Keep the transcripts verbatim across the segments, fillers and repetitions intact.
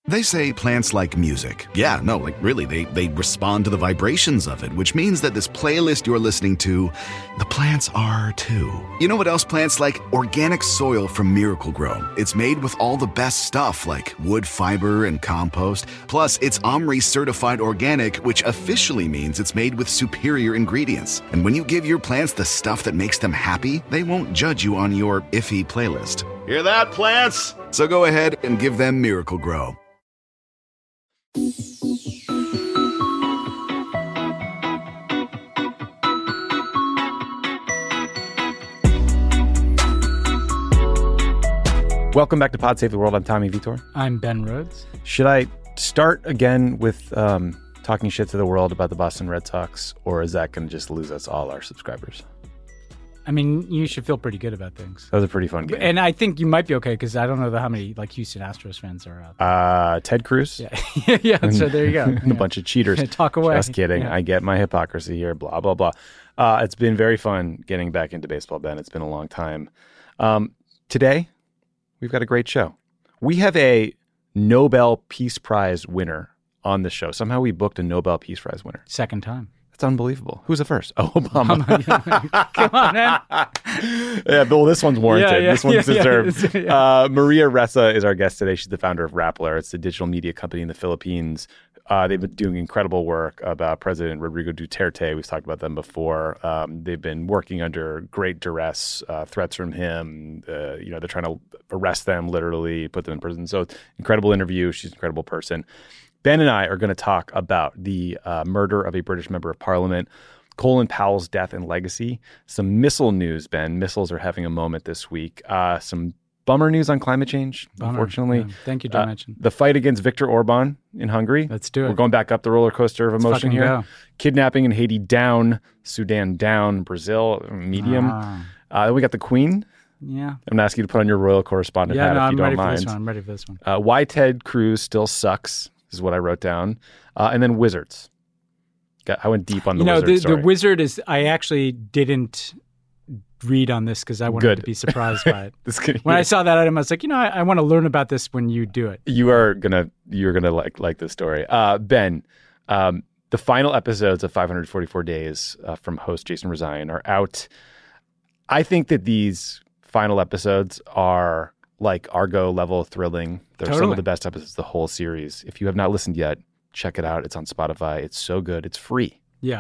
They say plants like music. Yeah, no, like really, they, they respond to the vibrations of it, which means that this playlist you're listening to, the plants are too. You know what else plants like? Organic soil from Miracle Grow. It's made with all the best stuff like wood fiber and compost. Plus, it's OMRI certified organic, which officially means it's made with superior ingredients. And when you give your plants the stuff that makes them happy, they won't judge you on your iffy playlist. Hear that, plants? So go ahead and give them Miracle Grow. Welcome back to Pod Save the World. I'm Tommy Vitor. I'm Ben Rhodes. Should I start again with um, talking shit to the world about the Boston Red Sox, or is that going to just lose us all our subscribers? I mean, you should feel pretty good about things. That was a pretty fun game. And I think you might be okay because I don't know how many like Houston Astros fans are out there. Uh, Ted Cruz. Yeah, yeah. So there you go. And yeah. a bunch of cheaters. Talk away. Just kidding. Yeah. I get my hypocrisy here. Blah blah blah. Uh, it's been very fun getting back into baseball, Ben. It's been a long time. Um, today, we've got a great show. We have a Nobel Peace Prize winner on the show. Somehow we booked a Nobel Peace Prize winner. Second time. It's unbelievable. Who's the first? Oh, Obama. Come on, man. Yeah, well, this one's warranted. Yeah, yeah, this one's yeah, deserved. yeah. Uh, Maria Ressa is our guest today. She's the founder of Rappler. It's a digital media company in the Philippines. Uh, they've been doing incredible work about President Rodrigo Duterte. We've talked about them before. Um, they've been working under great duress, uh, threats from him. Uh, you know, they're trying to arrest them, literally, put them in prison. So incredible interview. She's an incredible person. Ben and I are going to talk about the uh, murder of a British member of parliament, Colin Powell's death and legacy, some missile news, Ben. Missiles are having a moment this week. Uh, some bummer news on climate change, Bummer. unfortunately. Yeah. Thank you, John. Uh, the fight against Viktor Orban in Hungary. Let's do it. We're going back up the roller coaster of Let's emotion here. go. Kidnapping in Haiti down, Sudan down, Brazil medium. Ah. Uh, we got the Queen. Yeah. I'm going to ask you to put on your royal correspondent Yeah, hat no, if you I'm don't ready mind. for this one. I'm ready for this one. Uh, why Ted Cruz still sucks is what I wrote down. Uh, and then Wizards. Got, I went deep on the you know, Wizard the, story. the Wizard is, I actually didn't read on this because I wanted Good. to be surprised by it. This can, When I saw that item, I was like, you know, I, I want to learn about this when you do it. You are gonna you're gonna like like this story. Uh, Ben, um, the final episodes of five hundred forty-four Days uh, from host Jason Rezaian are out. I think that these final episodes are like Argo level thrilling. They're some Totally. of the best episodes of the whole series. If you have not listened yet, check it out. It's on Spotify. It's so good. It's free. Yeah.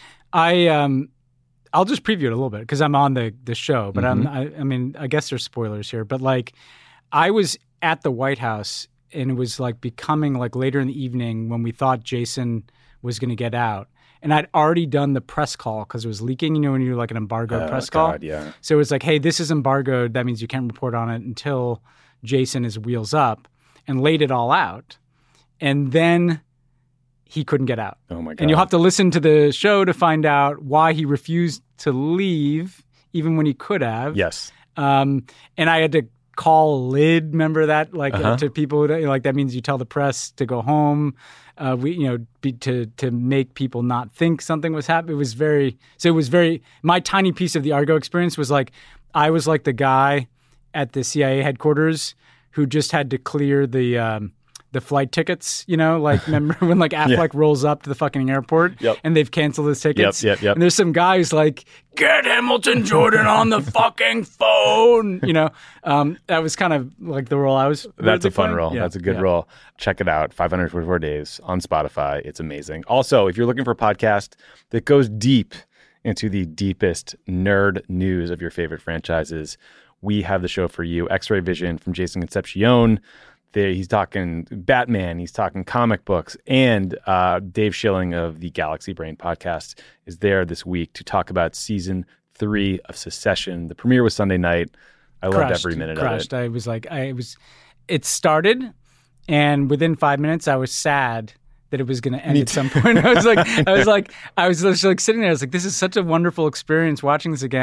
I, um, I'll just preview it a little bit because I'm on the, the show, but Mhm. I'm, I, I mean, I guess there's spoilers here, but like I was at the White House and it was like becoming like later in the evening when we thought Jason was going to get out. And I'd already done the press call because it was leaking, you know, when you do like an embargoed Oh, press call. God, yeah. So it was like, hey, this is embargoed. That means you can't report on it until Jason is wheels up, and laid it all out. And then he couldn't get out. Oh, my God. And you'll have to listen to the show to find out why he refused to leave, even when he could have. Yes. Um, and I had to call Lid, remember that? Like Uh-huh. uh, to people, that, like that means you tell the press to go home. Uh, we, you know, be, to to make people not think something was happening. It was very, so it was very, my tiny piece of the Argo experience was like, I was like the guy at the C I A headquarters who just had to clear the, um, the flight tickets, you know, like remember when like Affleck rolls up to the fucking airport Yep. and they've canceled his tickets? Yep, yep, yep. And there's some guys like, get Hamilton Jordan on the fucking phone. You know, um, that was kind of like the role I was. That's a weirdly fun playing. role. Yeah, That's a good yeah. role. Check it out. five hundred forty-four Days on Spotify. It's amazing. Also, if you're looking for a podcast that goes deep into the deepest nerd news of your favorite franchises, we have the show for you. X-Ray Vision from Jason Concepcion. There, he's talking Batman, he's talking comic books, and uh, Dave Schilling of the Galaxy Brain podcast is there this week to talk about season three of Succession. The premiere was Sunday night. I loved Crushed, every minute crushed. of it. I was like, I was, it started, and within five minutes, I was sad that it was going to end at some point. I was like, I was like, I was just like sitting there. I was like, this is such a wonderful experience watching this again.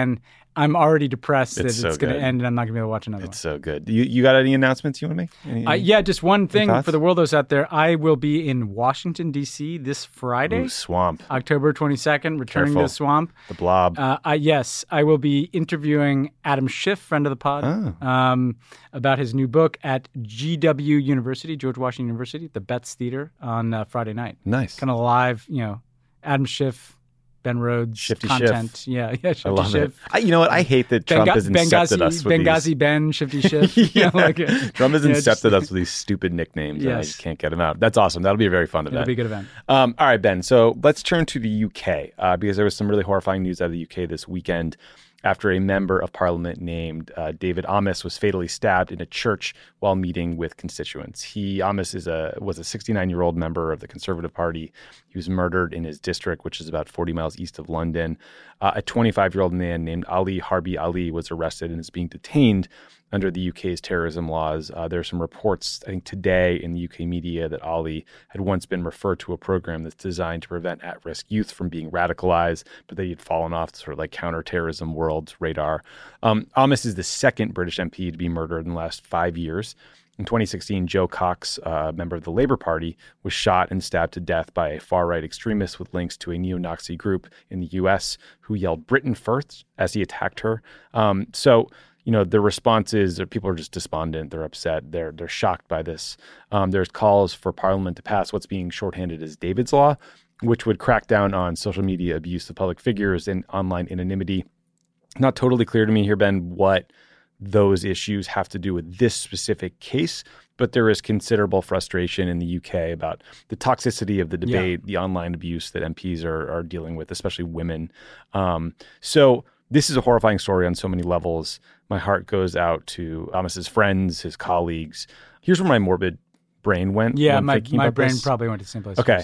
I'm already depressed It's that so it's going to good. end and I'm not going to be able to watch another It's so good. You you got any announcements you want to make? Any, one. Uh, yeah, just one thing thoughts? for the worldos out there. I will be in Washington, D C this Friday, Ooh, Swamp, October twenty-second, returning Careful. to the Swamp. the Blob. Uh, I, yes, I will be interviewing Adam Schiff, friend of the pod, Oh. um, about his new book at G W University, George Washington University, the Betts Theater, on uh, Friday night. Nice. Kind of live, you know, Adam Schiff, Ben Rhodes Shifty content. Schiff. Yeah, yeah, Shifty I love Schiff. it. I, you know what? I hate that Trump Benga- has incepted Benghazi, us with Benghazi these. Ben, Shifty Schiff. You yeah. know, like, uh, Trump has you know, incepted just- us with these stupid nicknames, and I Yes. just can't get them out. That's awesome. That'll be a very fun It'll event. be a good event. Um, all right, Ben. So let's turn to the U K uh, because there was some really horrifying news out of the U K this weekend after a member of parliament named uh, David Amess was fatally stabbed in a church while meeting with constituents. He, Amess, is a was a sixty-nine-year-old member of the Conservative Party. He was murdered in his district, which is about forty miles east of London. Uh, a twenty-five-year-old man named Ali Harbi Ali was arrested and is being detained under the U K's terrorism laws. Uh, there are some reports, I think, today in the U K media that Ali had once been referred to a program that's designed to prevent at-risk youth from being radicalized, but that he had fallen off the sort of like counterterrorism world's radar. Um, Amess is the second British M P to be murdered in the last five years. In twenty sixteen, Joe Cox, a uh, member of the Labour Party, was shot and stabbed to death by a far-right extremist with links to a neo-Nazi group in the U S who yelled Britain first as he attacked her. Um, so, you know, the response is that people are just despondent. They're upset. They're they're shocked by this. Um, there's calls for Parliament to pass what's being shorthanded as David's Law, which would crack down on social media abuse of public figures and online anonymity. Not totally clear to me here, Ben, what those issues have to do with this specific case, but there is considerable frustration in the U K about the toxicity of the debate, yeah. the online abuse that M Ps are, are dealing with, especially women. Um, so this is a horrifying story on so many levels. My heart goes out to Amess's friends, his colleagues. Here's where my morbid brain went. Yeah, my, my about brain this. probably went to the same place. Okay.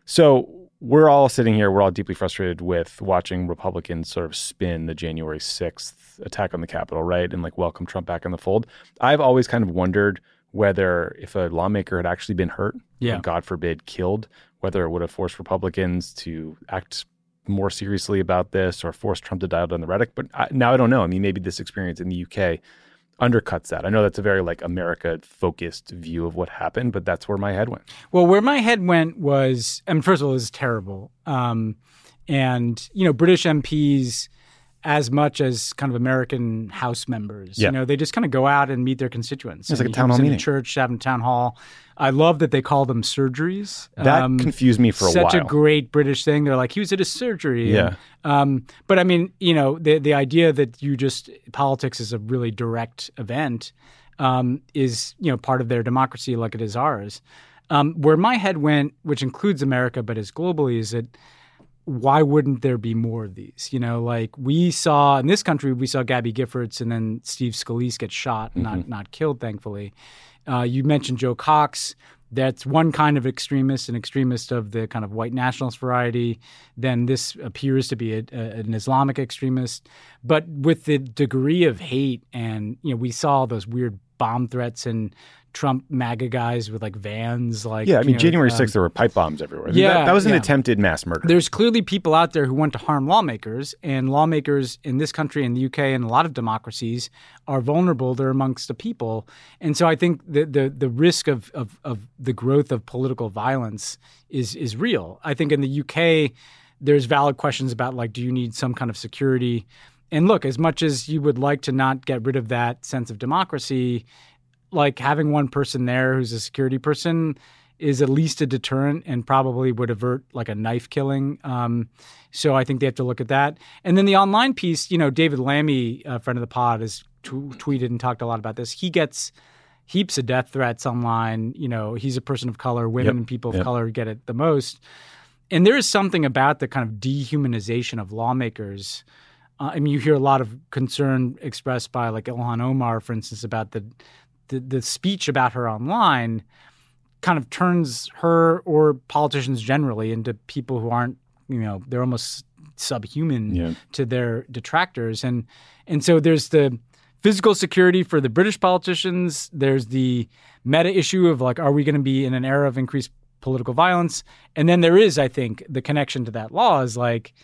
So we're all sitting here, we're all deeply frustrated with watching Republicans sort of spin the January sixth attack on the Capitol, right? And like welcome Trump back in the fold. I've always kind of wondered whether if a lawmaker had actually been hurt, yeah. or God forbid killed, whether it would have forced Republicans to act more seriously about this or force Trump to dial down the rhetoric. But I, now I don't know. I mean, maybe this experience in the U K undercuts that. I know that's a very like America-focused view of what happened, but that's where my head went. Well, where my head went was, I mean, first of all, it was terrible. Um, and, you know, British M Ps, as much as kind of American House members, yeah. you know, they just kind of go out and meet their constituents. It's and like a town hall in meeting. A church, having a town hall. I love that they call them surgeries. That um, confused me for a such while. Such a great British thing. They're like, he was at a surgery. Yeah. And, um, but I mean, you know, the the idea that you just, politics is a really direct event um, is, you know, part of their democracy like it is ours. Um, where my head went, which includes America, but is globally, is that why wouldn't there be more of these? You know, like we saw in this country, we saw Gabby Giffords and then Steve Scalise get shot, mm-hmm. not not killed, thankfully. Uh, you mentioned Joe Cox. That's one kind of extremist, an extremist of the kind of white nationalist variety. Then this appears to be a, a, an Islamic extremist. But with the degree of hate and, you know, we saw those weird bomb threats and Trump MAGA guys with like vans. Like Yeah, I mean, you know, January um, sixth, there were pipe bombs everywhere. Yeah, that, that was an yeah. attempted mass murder. There's clearly people out there who want to harm lawmakers, and lawmakers in this country, in the U K, and a lot of democracies are vulnerable. They're amongst the people. And so I think the the, the risk of, of, of the growth of political violence is is real. I think in the U K, there's valid questions about, like, do you need some kind of security? And look, as much as you would like to not get rid of that sense of democracy, like having one person there who's a security person is at least a deterrent and probably would avert like a knife killing. Um, so I think they have to look at that. And then the online piece, you know, David Lammy, a friend of the pod, has t- tweeted and talked a lot about this. He gets heaps of death threats online. You know, he's a person of color. Women Yep. and people of Yep. color get it the most. And there is something about the kind of dehumanization of lawmakers. Uh, I mean, you hear a lot of concern expressed by like Ilhan Omar, for instance, about the The, the speech about her online kind of turns her or politicians generally into people who aren't, you know, they're almost subhuman Yeah. to their detractors. And and so there's the physical security for the British politicians. There's the meta issue of like, are we going to be in an era of increased political violence? And then there is, I think, the connection to that law is like,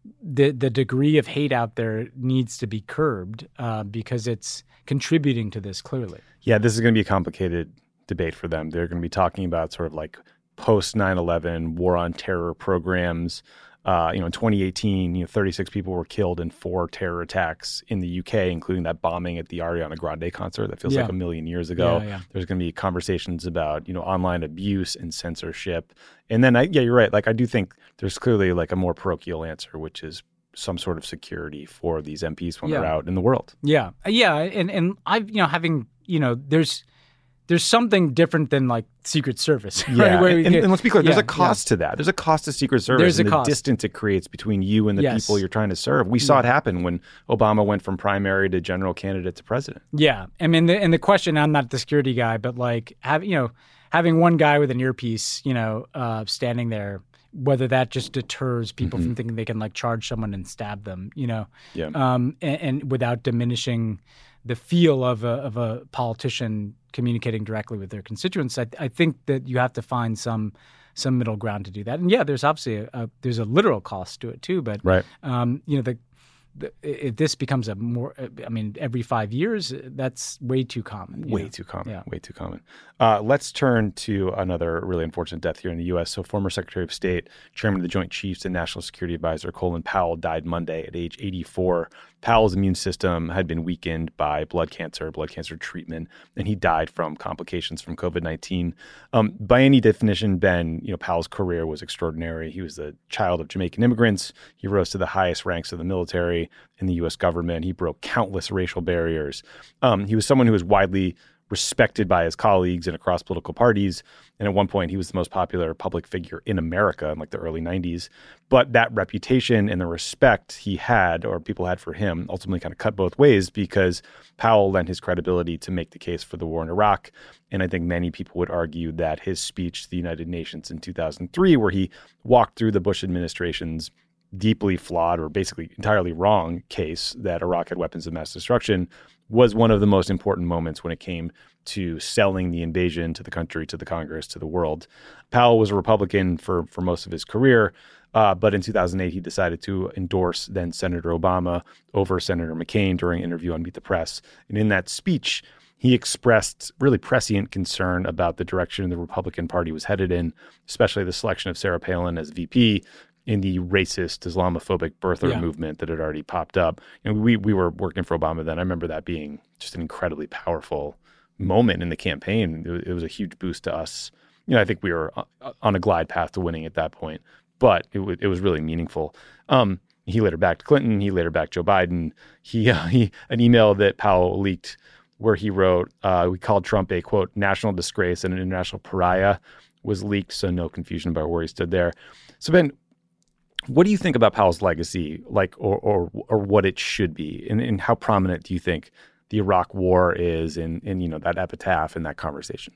the the degree of hate out there needs to be curbed uh, because it's contributing to this clearly. Yeah, this is going to be a complicated debate for them. They're going to be talking about sort of like post nine eleven war on terror programs. Uh, you know, in twenty eighteen, you know, thirty-six people were killed in four terror attacks in the U K, including that bombing at the Ariana Grande concert that feels Yeah. like a million years ago. Yeah, yeah. There's going to be conversations about, you know, online abuse and censorship. And then, I, yeah, you're right. Like, I do think there's clearly like a more parochial answer, which is some sort of security for these M Ps when Yeah. they're out in the world. Yeah, yeah, and and I've you know having you know there's there's something different than like Secret Service. Right? Yeah, Where we and, get- and let's be clear, there's yeah, a cost to that. There's a cost to Secret Service There's a and the cost. distance it creates between you and the Yes. people you're trying to serve. We saw it happen when Obama went from primary to general candidate to president. Yeah, I mean, the, and the question, I'm not the security guy, but like have you know having one guy with an earpiece, you know, uh, standing there, whether that just deters people Mm-hmm. from thinking they can like charge someone and stab them, you know, Yeah. um, and, and without diminishing the feel of a of a politician communicating directly with their constituents. I, I think that you have to find some some middle ground to do that. And yeah, there's obviously a, a there's a literal cost to it too, but Right. um, you know the. The, if this becomes a more, I mean, every five years, that's way too common. you Way know? too common. Yeah. Way too common. Uh, let's turn to another really unfortunate death here in the U S. So former Secretary of State, Chairman of the Joint Chiefs and National Security Advisor Colin Powell died Monday at age eighty-four. Powell's immune system had been weakened by blood cancer, blood cancer treatment, and he died from complications from COVID nineteen. Um, by any definition, Ben, you know, Powell's career was extraordinary. He was the child of Jamaican immigrants. He rose to the highest ranks of the military in the U S government. He broke countless racial barriers. Um, he was someone who was widely respected by his colleagues and across political parties. And at one point, he was the most popular public figure in America in like the early nineties. But that reputation and the respect he had, or people had for him, ultimately kind of cut both ways because Powell lent his credibility to make the case for the war in Iraq. And I think many people would argue that his speech to the United Nations in two thousand three, where he walked through the Bush administration's deeply flawed or basically entirely wrong case that Iraq had weapons of mass destruction, was one of the most important moments when it came to selling the invasion to the country, to the Congress, to the world. Powell was a Republican for, for most of his career, uh, but in two thousand eight, he decided to endorse then Senator Obama over Senator McCain during an interview on Meet the Press. And in that speech, he expressed really prescient concern about the direction the Republican Party was headed in, especially the selection of Sarah Palin as V P in the racist Islamophobic birther Yeah. movement that had already popped up. And we we were working for Obama then. I remember that being just an incredibly powerful moment in the campaign. It was, it was a huge boost to us. You know, I think we were on a glide path to winning at that point, but it, w- it was really meaningful. Um, he later backed Clinton. He later backed Joe Biden. He, uh, he an email that Powell leaked where he wrote, uh, we called Trump a, quote, national disgrace and an international pariah, was leaked, so no confusion about where he stood there. So, Ben, what do you think about Powell's legacy, like, or or, or what it should be, and, and how prominent do you think the Iraq War is in, in you know that epitaph in that conversation?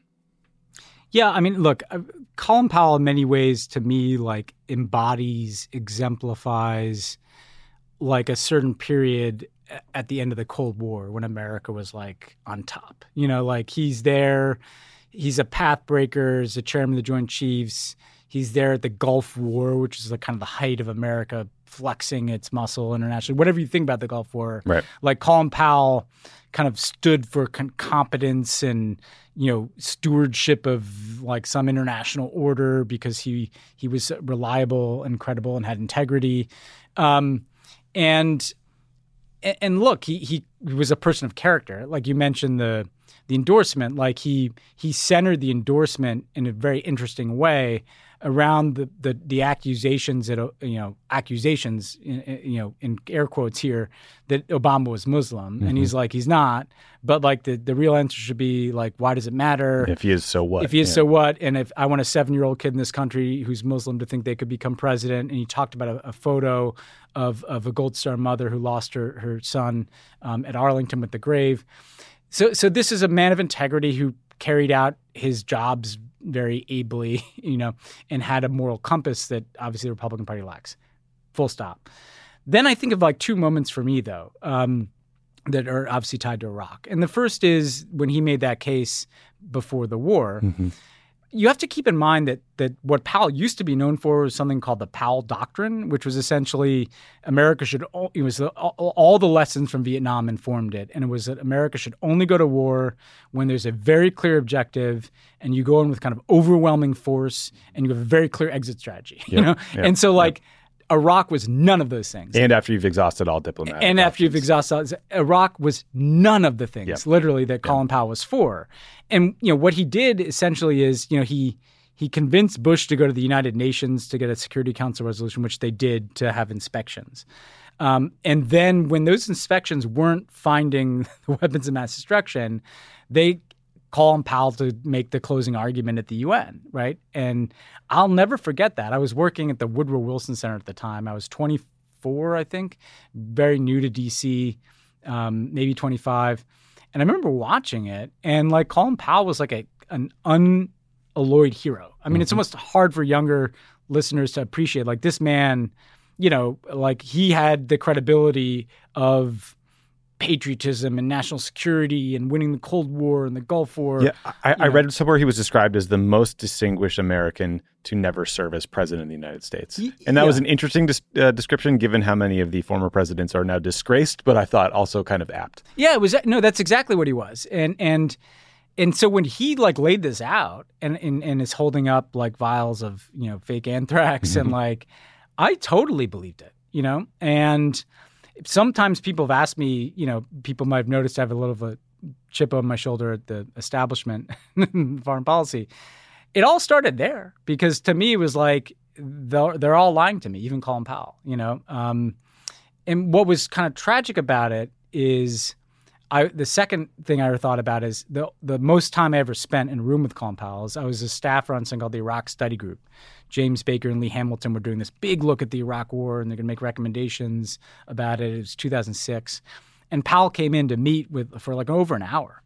Yeah, I mean, look, uh, Colin Powell in many ways to me like embodies, exemplifies like a certain period a- at the end of the Cold War when America was like on top. You know, like he's there, he's a path breaker, he's a chairman of the Joint Chiefs. He's there at the Gulf War, which is the kind of the height of America flexing its muscle internationally. Whatever you think about the Gulf War, Right. like Colin Powell kind of stood for con- competence and, you know, stewardship of like some international order because he he was reliable and credible and had integrity. Um, and and look, he he was a person of character. Like you mentioned the the endorsement, like he he centered the endorsement in a very interesting way around the the, the accusations that you know accusations you know in air quotes here that Obama was Muslim, mm-hmm. and he's like he's not, but like the the real answer should be like why does it matter if he is, so what? If he is, yeah. so what? And if I want a seven year old kid in this country who's Muslim to think they could become president, and he talked about a, a photo of of a Gold Star mother who lost her her son um, at Arlington with the grave. So so this is a man of integrity who carried out his jobs very ably, you know, and had a moral compass that obviously the Republican Party lacks. Full stop. Then I think of like two moments for me, though, um, that are obviously tied to Iraq. And the first is when he made that case before the war. Mm-hmm. you have to keep in mind that that what Powell used to be known for was something called the Powell Doctrine, which was essentially America should – it was the, all, all the lessons from Vietnam informed it. And it was that America should only go to war when there's a very clear objective and you go in with kind of overwhelming force and you have a very clear exit strategy. Yep, you know, yep, And so like yep. Iraq was none of those things. And after you've exhausted all diplomatic And after options. you've exhausted – Iraq was none of the things, Yep. literally, that Colin Powell was for. And, you know, what he did essentially is, you know, he – He convinced Bush to go to the United Nations to get a Security Council resolution, which they did, to have inspections. Um, and then when those inspections weren't finding the weapons of mass destruction, they call on Powell to make the closing argument at the U N, right? And I'll never forget that. I was working at the Woodrow Wilson Center at the time. I was twenty-four, I think, very new to D C, um, maybe twenty-five. And I remember watching it, and like Colin Powell was like a an un Alloyed hero. I mean, mm-hmm. It's almost hard for younger listeners to appreciate. Like this man, you know, like he had the credibility of patriotism and national security and winning the Cold War and the Gulf War. Yeah, I, I read somewhere he was described as the most distinguished American to never serve as president of the United States. And that yeah. was an interesting dis- uh, description given how many of the former presidents are now disgraced, but I thought also kind of apt. Yeah, it was. No, that's exactly what he was. And, and, And so when he like laid this out and, and and is holding up like vials of, you know, fake anthrax mm-hmm. and like, I totally believed it, you know? And sometimes people have asked me, you know, people might have noticed I have a little of a chip on my shoulder at the establishment in foreign policy. It all started there because to me it was like, they're, they're all lying to me, even Colin Powell, you know? Um, and what was kind of tragic about it is I, the second thing I ever thought about is the the most time I ever spent in a room with Colin Powell is I was a staffer on something called the Iraq Study Group. James Baker and Lee Hamilton were doing this big look at the Iraq War, and they're going to make recommendations about it. It was two thousand six. And Powell came in to meet with for like over an hour.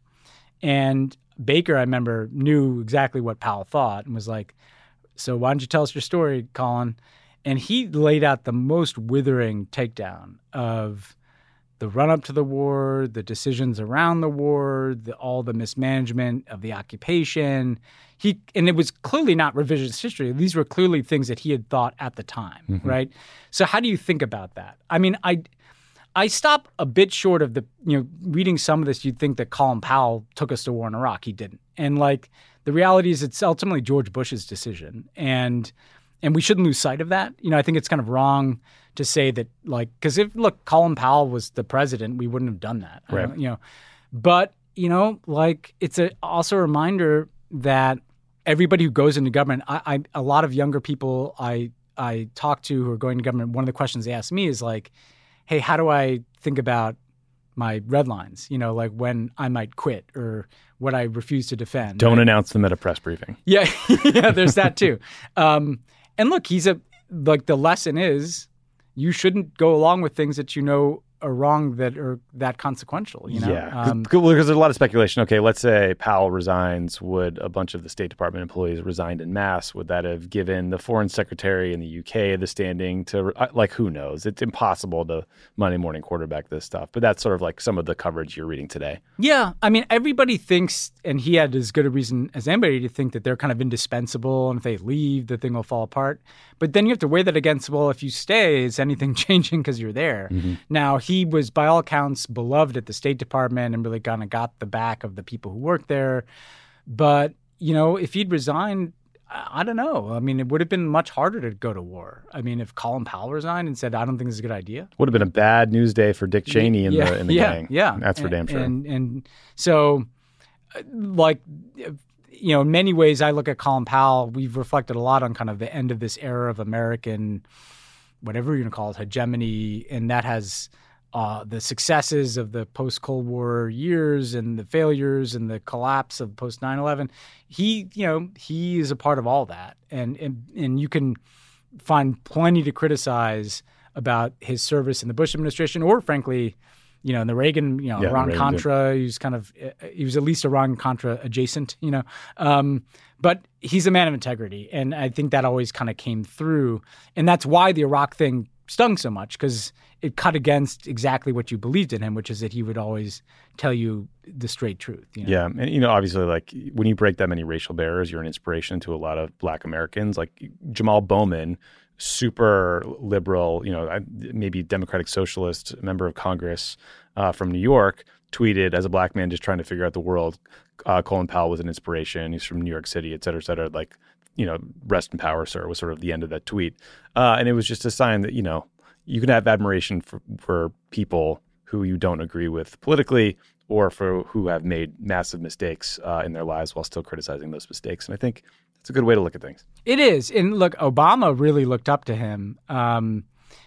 And Baker, I remember, knew exactly what Powell thought and was like, so why don't you tell us your story, Colin? And he laid out the most withering takedown of the run-up to the war, the decisions around the war, the, all the mismanagement of the occupation. He and it was clearly not revisionist history. These were clearly things that he had thought at the time, mm-hmm. right? So how do you think about that? I mean, I I stop a bit short of the, you know, reading some of this, you'd think that Colin Powell took us to war in Iraq. He didn't. And like the reality is it's ultimately George Bush's decision. And and we shouldn't lose sight of that. You know, I think it's kind of wrong to say that, like, because if, look, Colin Powell was the president, we wouldn't have done that. Right. You know, but, you know, like, it's a, also a reminder that everybody who goes into government, I, I a lot of younger people I I talk to who are going to government, one of the questions they ask me is like, hey, how do I think about my red lines? You know, like when I might quit or what I refuse to defend. Don't right? announce them at a press briefing. Yeah, yeah, there's that too. Um, and look, he's a like the lesson is you shouldn't go along with things that you know are wrong that are that consequential. You know? Yeah, um, because there's a lot of speculation. Okay, let's say Powell resigns. Would a bunch of the State Department employees resigned en masse? Would that have given the Foreign Secretary in the U K the standing to, like, who knows? It's impossible to Monday morning quarterback this stuff. But that's sort of like some of the coverage you're reading today. Yeah, I mean, everybody thinks, and he had as good a reason as anybody to think that they're kind of indispensable, and if they leave, the thing will fall apart. But then you have to weigh that against, well, if you stay, is anything changing because you're there? Mm-hmm. Now, he was, by all accounts, beloved at the State Department and really kind of got the back of the people who worked there. But, you know, if he'd resigned, I, I don't know. I mean, it would have been much harder to go to war. I mean, if Colin Powell resigned and said, I don't think this is a good idea. Would have been a bad news day for Dick Cheney in yeah, the in the yeah, gang. Yeah, That's for and, damn sure. And, and so, like, you know, in many ways, I look at Colin Powell, we've reflected a lot on kind of the end of this era of American, whatever you're going to call it, hegemony, and that has uh, the successes of the post-Cold War years and the failures and the collapse of post nine eleven. He, you know, he is a part of all that. And, and, and you can find plenty to criticize about his service in the Bush administration or, frankly, you know, in the Reagan, you know, yeah, Iran-Contra, he was kind of, he was at least Iran-Contra adjacent, you know. Um, but he's a man of integrity, and I think that always kind of came through. And that's why the Iraq thing stung so much because it cut against exactly what you believed in him, which is that he would always tell you the straight truth. You know? Yeah. And, you know, obviously, like when you break that many racial barriers, you're an inspiration to a lot of Black Americans. Like Jamal Bowman, super liberal, you know, maybe Democratic Socialist member of Congress uh, from New York, tweeted as a Black man just trying to figure out the world, uh, Colin Powell was an inspiration. He's from New York City, et cetera, et cetera. Like, you know, rest in power, sir, was sort of the end of that tweet. Uh, and it was just a sign that, you know, you can have admiration for, for people who you don't agree with politically or for who have made massive mistakes uh, in their lives while still criticizing those mistakes. And I think it's a good way to look at things. It is. And look, Obama really looked up to him. Um,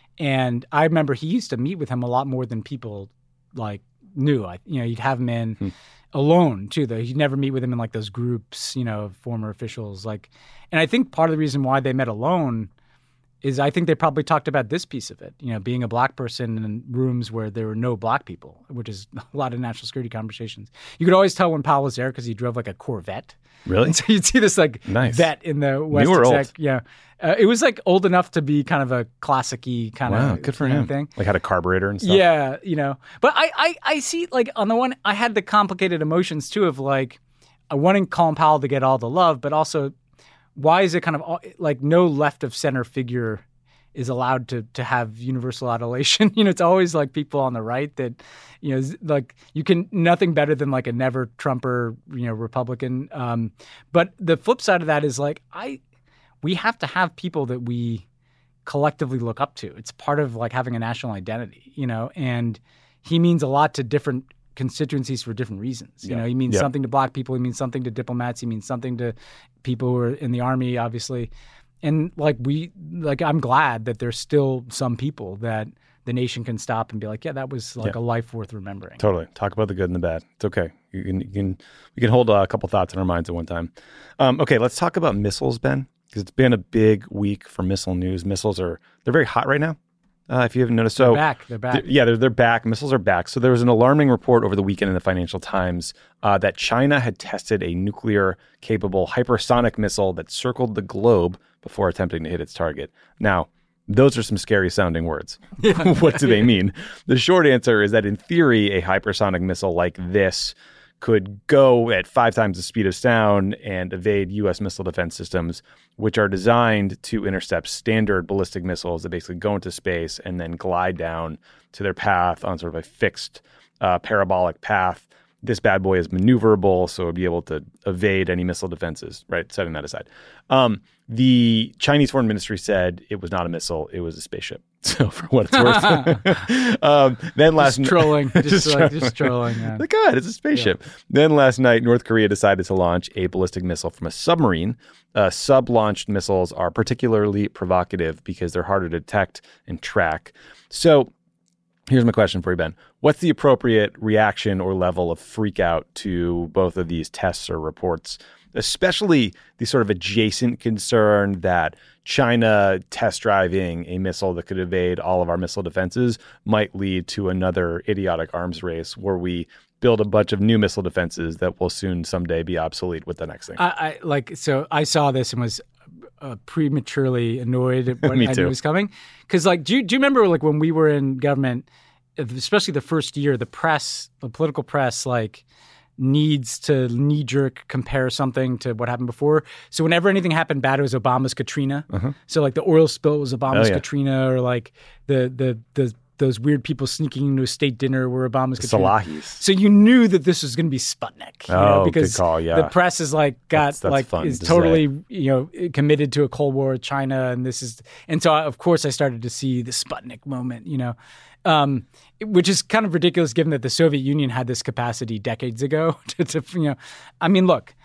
and I remember he used to meet with him a lot more than people like knew. I, you know, you'd have him in hmm. alone too, though. You'd never meet with him in like those groups, you know, of former officials. Like, and I think part of the reason why they met alone is I think they probably talked about this piece of it, you know, being a Black person in rooms where there were no Black people, which is a lot of national security conversations. You could always tell when Powell was there because he drove like a Corvette. Really? And so you'd see this like nice. vet in the West New or exec. old? Yeah. Uh, it was like old enough to be kind of a classic-y kind wow, of good for kind him. of thing. Like had a carburetor and stuff. Yeah, you know. But I, I, I see like on the one, I had the complicated emotions too of like I wanting Colin Powell to get all the love, but also why is it kind of all, like no left of center figure is allowed to to have universal adulation? You know, it's always like people on the right that, you know, like you can nothing better than like a never Trumper, you know, Republican. Um, but the flip side of that is like I, we have to have people that we collectively look up to. It's part of like having a national identity, you know, and he means a lot to different constituencies for different reasons. You yeah. know, he means yeah. something to Black people. He means something to diplomats. He means something to people who are in the army, obviously. And like we, like I'm glad that there's still some people that the nation can stop and be like, yeah, that was like yeah. a life worth remembering. Totally. Talk about the good and the bad. It's okay. You can, you can, we can hold uh, a couple thoughts in our minds at one time. Um, okay, let's talk about missiles, Ben, because it's been a big week for missile news. Missiles are they're very hot right now. Uh, if you haven't noticed, so they're back. They're back. They're, yeah, they're they're back. Missiles are back. So there was an alarming report over the weekend in the Financial Times uh, that China had tested a nuclear-capable hypersonic missile that circled the globe before attempting to hit its target. Now, those are some scary-sounding words. What do they mean? The short answer is that in theory, a hypersonic missile like this could go at five times the speed of sound and evade U S missile defense systems, which are designed to intercept standard ballistic missiles that basically go into space and then glide down to their path on sort of a fixed uh, parabolic path. This bad boy is maneuverable, so it would be able to evade any missile defenses, right? Setting that aside. Um, the Chinese Foreign Ministry said it was not a missile, it was a spaceship. So for what it's worth. um, then last just trolling. n- just, just, like, just trolling. Yeah. Like, God, it's a spaceship. Yeah. Then last night, North Korea decided to launch a ballistic missile from a submarine. Uh, sub-launched missiles are particularly provocative because they're harder to detect and track. So here's my question for you, Ben. What's the appropriate reaction or level of freak out to both of these tests or reports, especially the sort of adjacent concern that China test driving a missile that could evade all of our missile defenses might lead to another idiotic arms race where we build a bunch of new missile defenses that will soon someday be obsolete with the next thing? I, I like so I saw this and was uh, prematurely annoyed at what Me I too. knew was coming. Because like, do you, do you remember like when we were in government, especially the first year, the press, the political press, like needs to knee-jerk compare something to what happened before. So whenever anything happened bad, it was Obama's Katrina. Uh-huh. So like the oil spill was Obama's Oh, yeah. Katrina, or like the the the those weird people sneaking into a state dinner were Obama's Katrina. Salahis. So you knew that this was going to be Sputnik. You Oh, know, good because call, yeah. the press is like got That's- that's like fun is to totally you know committed to a Cold War with China, and this is and so I, of course I started to see the Sputnik moment. You know. Um, which is kind of ridiculous given that the Soviet Union had this capacity decades ago to, to you know, I mean, look,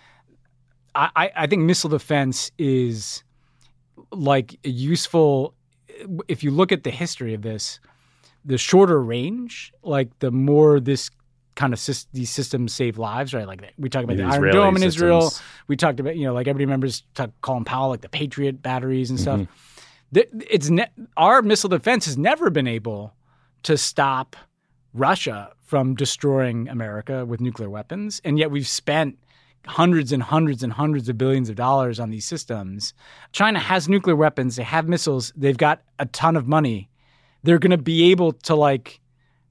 I, I think missile defense is like a useful, if you look at the history of this, the shorter range, like the more this kind of syst- these systems save lives, right? Like we talked about The the, Iron Israeli Dome in Israel. systems. We talked about, you know, like everybody remembers talk, Colin Powell, like the Patriot batteries and Mm-hmm. stuff. The, it's ne- our missile defense has never been able to stop Russia from destroying America with nuclear weapons. And yet we've spent hundreds and hundreds and hundreds of billions of dollars on these systems. China has nuclear weapons. They have missiles. They've got a ton of money. they're going to be able to like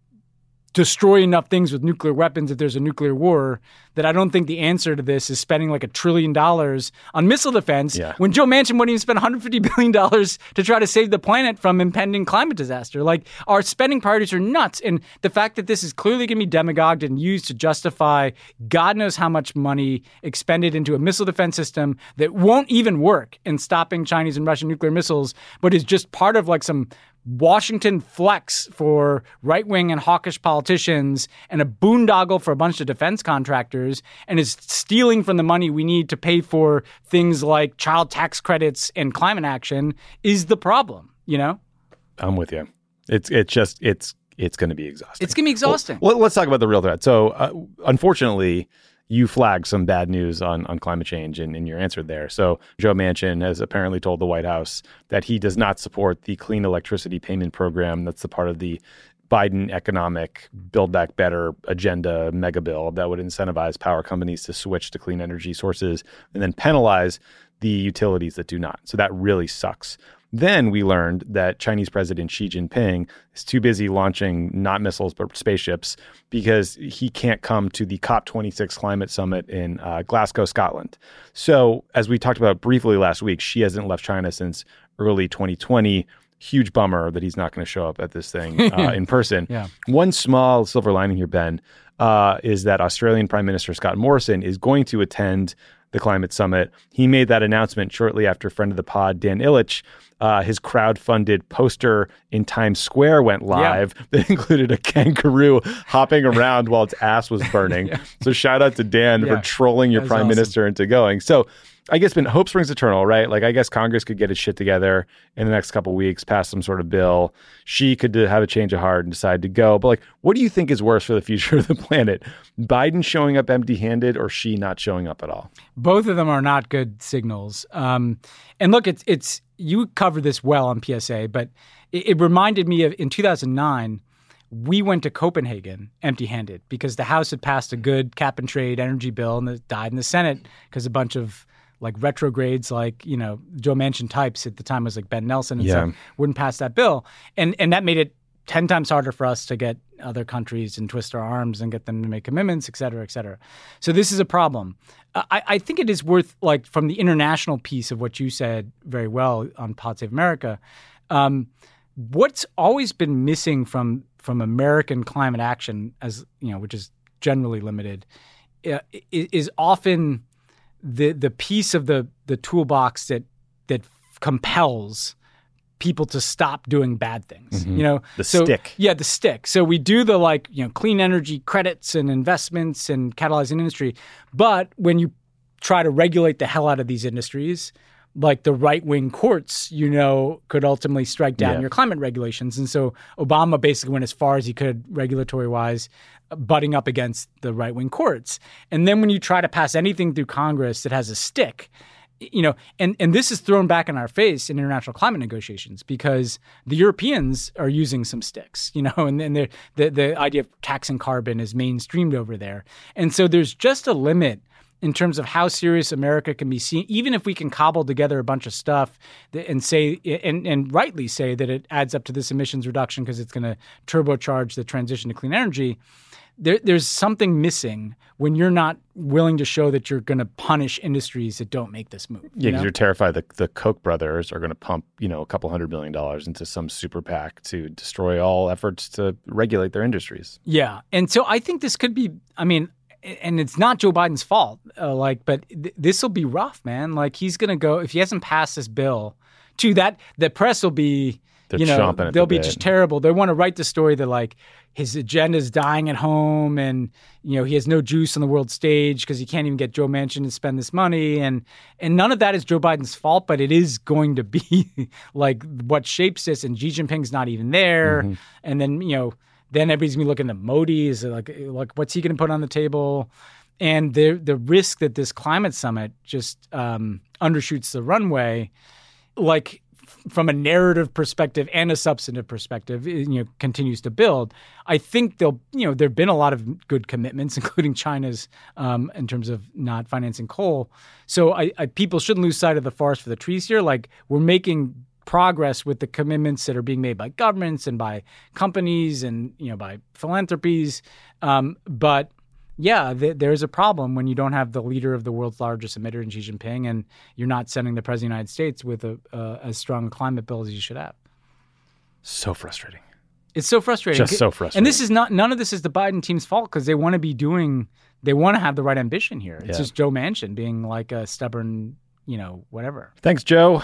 destroy enough things with nuclear weapons if there's a nuclear war, that I don't think the answer to this is spending like a trillion dollars on missile defense yeah. when Joe Manchin wouldn't even spend one hundred fifty billion dollars to try to save the planet from impending climate disaster. Like, our spending priorities are nuts. And the fact that this is clearly going to be demagogued and used to justify God knows how much money expended into a missile defense system that won't even work in stopping Chinese and Russian nuclear missiles, but is just part of like some Washington flex for right-wing and hawkish politicians and a boondoggle for a bunch of defense contractors, and is stealing from the money we need to pay for things like child tax credits and climate action, is the problem, you know? I'm with you. It's it's just, it's it's going to be exhausting. It's going to be exhausting. Well, let's talk about the real threat. So, uh, unfortunately, you flagged some bad news on, on climate change in, in your answer there. So Joe Manchin has apparently told the White House that he does not support the clean electricity payment program. That's the part of the Biden economic Build Back Better agenda mega bill that would incentivize power companies to switch to clean energy sources and then penalize the utilities that do not. So that really sucks. Then we learned that Chinese President Xi Jinping is too busy launching not missiles but spaceships because he can't come to the COP twenty-six climate summit in uh, Glasgow, Scotland. So as we talked about briefly last week, Xi hasn't left China since early twenty twenty. Huge bummer that he's not going to show up at this thing uh, in person. Yeah. One small silver lining here, Ben, uh, is that Australian Prime Minister Scott Morrison is going to attend the climate summit. He made that announcement shortly after friend of the pod, Dan Illich, uh, his crowd-funded poster in Times Square went live yeah. that included a kangaroo hopping around while its ass was burning. yeah. So shout out to Dan yeah. for trolling your prime awesome. minister into going. So I guess, Ben, hope springs eternal, right? Like, I guess Congress could get its shit together in the next couple of weeks, pass some sort of bill. She could have a change of heart and decide to go. But, like, what do you think is worse for the future of the planet? Biden showing up empty-handed or she not showing up at all? Both of them are not good signals. Um, and look, it's it's you covered this well on P S A, but it, it reminded me of in two thousand nine, we went to Copenhagen empty-handed because the House had passed a good cap-and-trade energy bill and it died in the Senate because a bunch of like retrogrades, like, you know, Joe Manchin types at the time was like Ben Nelson and yeah. stuff, wouldn't pass that bill. And and that made it ten times harder for us to get other countries and twist our arms and get them to make commitments, et cetera, et cetera. So this is a problem. I, I think it is worth, like, from the international piece of what you said very well on Pod Save America, um, what's always been missing from from American climate action, as you know, which is generally limited, uh, is, is often the the piece of the the toolbox that that compels people to stop doing bad things. Mm-hmm. You know, the so, stick. Yeah, the stick. So we do the like you know clean energy credits and investments and catalyzing industry, but when you try to regulate the hell out of these industries, like the right-wing courts, you know, could ultimately strike down yeah. your climate regulations. And so Obama basically went as far as he could regulatory-wise, butting up against the right-wing courts. And then when you try to pass anything through Congress that has a stick, you know, and, and this is thrown back in our face in international climate negotiations because the Europeans are using some sticks, you know, and then the the idea of taxing carbon is mainstreamed over there. And so there's just a limit in terms of how serious America can be seen, even if we can cobble together a bunch of stuff that, and say, and, and rightly say that it adds up to this emissions reduction because it's going to turbocharge the transition to clean energy. There, there's something missing when you're not willing to show that you're going to punish industries that don't make this move. Yeah, because you know? You're terrified that the Koch brothers are going to pump, you know, a couple hundred billion dollars into some super PAC to destroy all efforts to regulate their industries. Yeah, and so I think this could be, I mean, and it's not Joe Biden's fault, uh, like, but th- this will be rough, man. Like, he's going to go, if he hasn't passed this bill, to that, the press will be, They're you know, at they'll the be bit. just terrible. They want to write the story that, like, his agenda's dying at home and, you know, he has no juice on the world stage because he can't even get Joe Manchin to spend this money. And and none of that is Joe Biden's fault, but it is going to be, like, what shapes this. And Xi Jinping's not even there. Mm-hmm. And then, you know, then everybody's going to be looking at Modi. Is like, like, what's he going to put on the table? And the the risk that this climate summit just um, undershoots the runway, like from a narrative perspective and a substantive perspective, you know, continues to build. I think they'll, you know, there've been a lot of good commitments, including China's, um, in terms of not financing coal. So I, I people shouldn't lose sight of the forest for the trees here. Like, we're making progress with the commitments that are being made by governments and by companies and, you know, by philanthropies. Um, but yeah, th- there's a problem when you don't have the leader of the world's largest emitter in Xi Jinping, and you're not sending the president of the United States with a, uh, as strong a climate bill as you should have. So frustrating. It's so frustrating. Just so frustrating. And this is not, none of this is the Biden team's fault because they want to be doing, they want to have the right ambition here. It's yeah. just Joe Manchin being like a stubborn, you know, whatever. Thanks, Joe.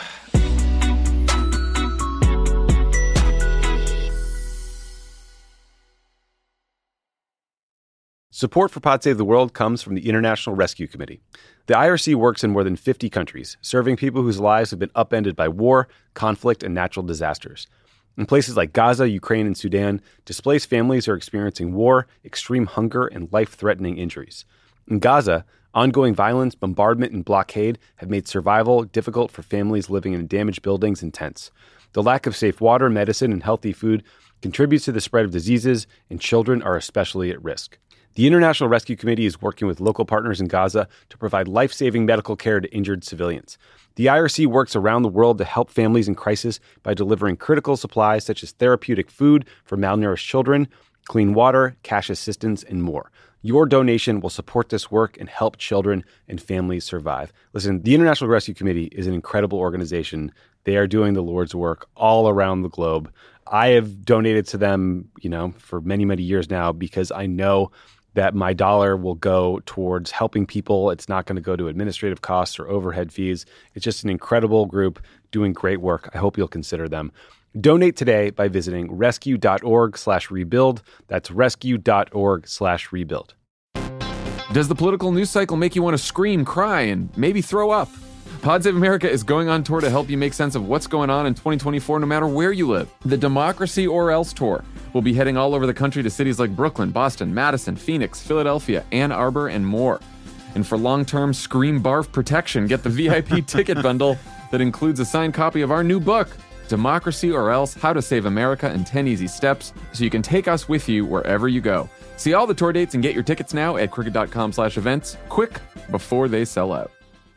Support for Pod Save the World comes from the International Rescue Committee. The I R C works in more than fifty countries, serving people whose lives have been upended by war, conflict, and natural disasters. In places like Gaza, Ukraine, and Sudan, displaced families are experiencing war, extreme hunger, and life-threatening injuries. In Gaza, ongoing violence, bombardment, and blockade have made survival difficult for families living in damaged buildings and tents. The lack of safe water, medicine, and healthy food contributes to the spread of diseases, and children are especially at risk. The International Rescue Committee is working with local partners in Gaza to provide life-saving medical care to injured civilians. The I R C works around the world to help families in crisis by delivering critical supplies such as therapeutic food for malnourished children, clean water, cash assistance, and more. Your donation will support this work and help children and families survive. Listen, the International Rescue Committee is an incredible organization. They are doing the Lord's work all around the globe. I have donated to them, you know, for many, many years now because I know that my dollar will go towards helping people. It's not going to go to administrative costs or overhead fees. It's just an incredible group doing great work. I hope you'll consider them. Donate today by visiting rescue.org slash rebuild. That's rescue.org slash rebuild. Does the political news cycle make you want to scream, cry, and maybe throw up? Pod Save America is going on tour to help you make sense of what's going on in twenty twenty-four no matter where you live. The Democracy or Else Tour will be heading all over the country to cities like Brooklyn, Boston, Madison, Phoenix, Philadelphia, Ann Arbor, and more. And for long-term scream barf protection, get the V I P ticket bundle that includes a signed copy of our new book, Democracy or Else, How to Save America in ten Easy Steps, so you can take us with you wherever you go. See all the tour dates and get your tickets now at crooked.com slash events, quick, before they sell out.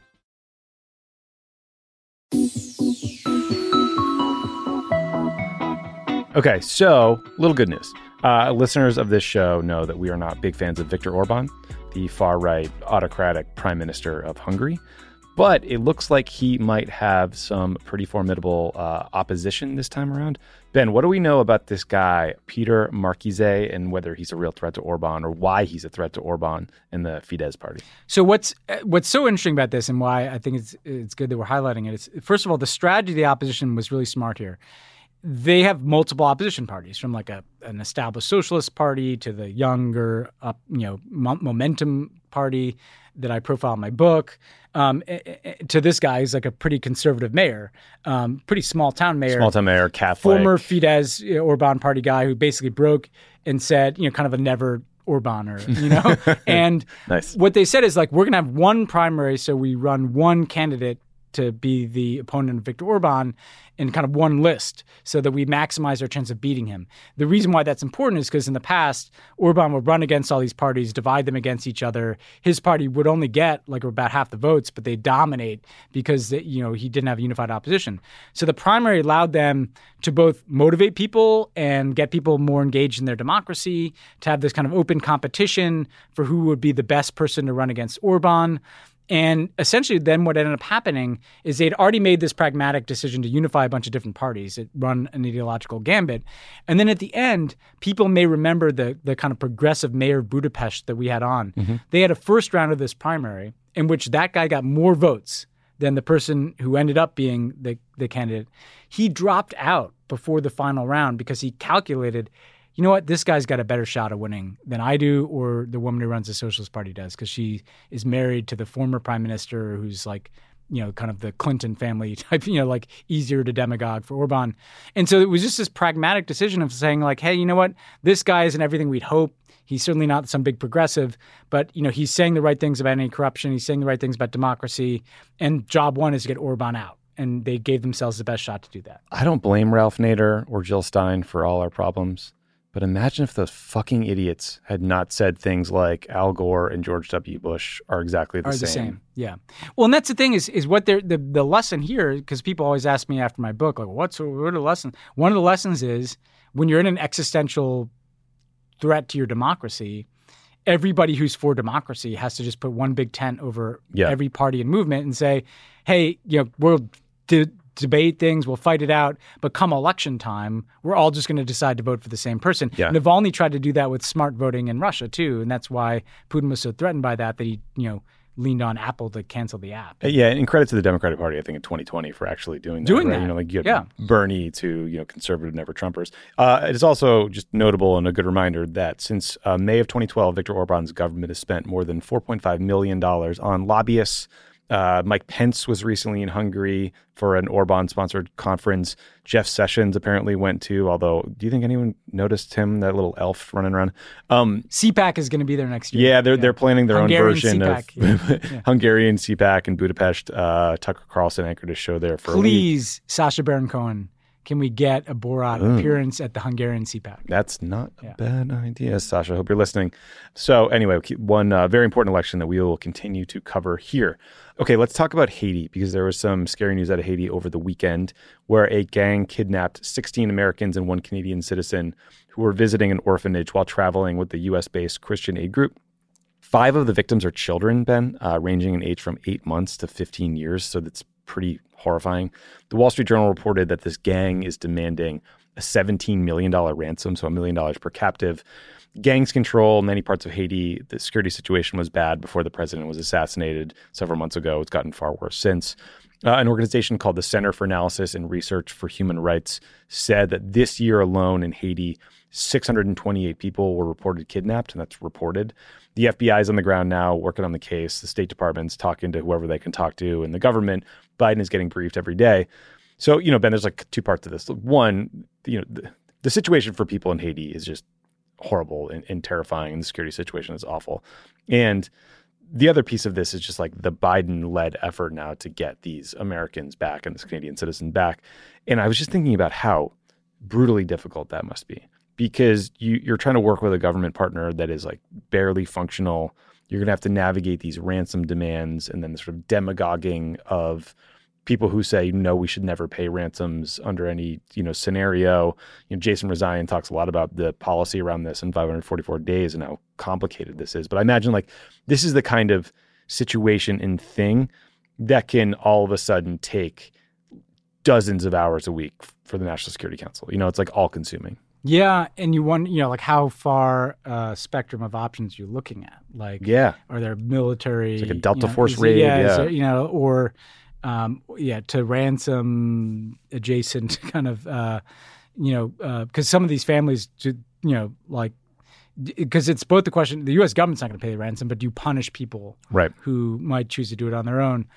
Okay, so little good news. Uh, listeners of this show know that we are not big fans of Viktor Orban, the far-right autocratic prime minister of Hungary. But it looks like he might have some pretty formidable uh, opposition this time around. Ben, what do we know about this guy, Peter Marchese, and whether he's a real threat to Orban or why he's a threat to Orban in the Fidesz party? So what's what's so interesting about this and why I think it's it's good that we're highlighting it is, first of all, the strategy of the opposition was really smart here. They have multiple opposition parties, from like a an established socialist party to the younger, up, you know, Mo- Momentum party that I profile in my book, um, to this guy who's like a pretty conservative mayor, um, pretty small town mayor, small town mayor, Catholic, former Fidesz you know, Orban party guy who basically broke and said, you know, kind of a never Orbaner, you know, and nice. What they said is like, we're gonna have one primary, so we run one candidate to be the opponent of Viktor Orban in kind of one list so that we maximize our chance of beating him. The reason why that's important is because in the past, Orban would run against all these parties, divide them against each other. His party would only get like about half the votes, but they dominate because, you know, he didn't have unified opposition. So the primary allowed them to both motivate people and get people more engaged in their democracy, to have this kind of open competition for who would be the best person to run against Orban. And essentially then what ended up happening is they'd already made this pragmatic decision to unify a bunch of different parties that run an ideological gambit. And then at the end, people may remember the the kind of progressive mayor of Budapest that we had on. Mm-hmm. They had a first round of this primary in which that guy got more votes than the person who ended up being the, the candidate. He dropped out before the final round because he calculated, you know what, this guy's got a better shot of winning than I do or the woman who runs the Socialist Party does, because she is married to the former prime minister who's like, you know, kind of the Clinton family type, you know, like easier to demagogue for Orban. And so it was just this pragmatic decision of saying like, hey, you know what, this guy isn't everything we'd hope. He's certainly not some big progressive, but, you know, he's saying the right things about anti-corruption. He's saying the right things about democracy. And job one is to get Orban out. And they gave themselves the best shot to do that. I don't blame Ralph Nader or Jill Stein for all our problems. But imagine if those fucking idiots had not said things like Al Gore and George W. Bush are exactly the are same. the same. Yeah. Well, and that's the thing is is what they're, the the lesson here, because people always ask me after my book, like, what's what are the lessons? One of the lessons is when you're in an existential threat to your democracy, everybody who's for democracy has to just put one big tent over Yeah. every party and movement and say, hey, you know, we'll de- debate things, we'll fight it out, but come election time, we're all just going to decide to vote for the same person. Yeah. Navalny tried to do that with smart voting in Russia too, and that's why Putin was so threatened by that that he, you know, leaned on Apple to cancel the app. Yeah, and credit to the Democratic Party, I think, in twenty twenty for actually doing that. Doing right? that. You know, like you had Yeah. Bernie to, you know, conservative never-Trumpers. Uh, it is also just notable and a good reminder that since uh, May of twenty twelve, Viktor Orban's government has spent more than four point five million dollars on lobbyists. Uh, Mike Pence was recently in Hungary for an Orban-sponsored conference. Jeff Sessions apparently went to, although, do you think anyone noticed him, that little elf running around? Um, C PAC is going to be there next year. Yeah, they're they're planning their Hungarian own version C PAC, of yeah. Yeah. Hungarian C PAC in Budapest. Uh, Tucker Carlson anchored a show there for a week. Please, Sacha Baron Cohen, can we get a Borat appearance at the Hungarian C PAC? That's not Yeah. a bad idea, Sasha. I hope you're listening. So anyway, one uh, very important election that we will continue to cover here. Okay, let's talk about Haiti, because there was some scary news out of Haiti over the weekend where a gang kidnapped sixteen Americans and one Canadian citizen who were visiting an orphanage while traveling with the U S-based Christian Aid Group. Five of the victims are children, Ben, uh, ranging in age from eight months to fifteen years. So that's pretty horrifying. The Wall Street Journal reported that this gang is demanding a seventeen million dollars ransom, so a million dollars per captive. Gangs control many parts of Haiti. The security situation was bad before the president was assassinated several months ago. It's gotten far worse since. Uh, an organization called the Center for Analysis and Research for Human Rights said that this year alone in Haiti, six hundred twenty-eight people were reported kidnapped, and that's reported. The F B I is on the ground now working on the case. The State Department's talking to whoever they can talk to, and the government, Biden is getting briefed every day. So, you know, Ben, there's like two parts to this. One, you know, the, the situation for people in Haiti is just horrible and, and terrifying, and the security situation is awful. And the other piece of this is just like the Biden-led effort now to get these Americans back and this Canadian citizen back. And I was just thinking about how brutally difficult that must be, because you, you're trying to work with a government partner that is like barely functional. You're going to have to navigate these ransom demands and then the sort of demagoguing of people who say, no, we should never pay ransoms under any, you know, scenario. You know, Jason Rezaian talks a lot about the policy around this in five hundred forty-four days and how complicated this is. But I imagine like this is the kind of situation and thing that can all of a sudden take dozens of hours a week for the National Security Council. You know, it's like all consuming. Yeah, and you wonder, you know, like how far uh, spectrum of options you're looking at. Like, Yeah. are there military, It's like a Delta you know, Force is- raid, Yeah, is yeah. there, you know, or um, yeah, to ransom adjacent kind of, uh, you know, because some of these families, to you know, like, because it's both the question: the U S government's not going to pay the ransom, but do you punish people Right. who might choose to do it on their own?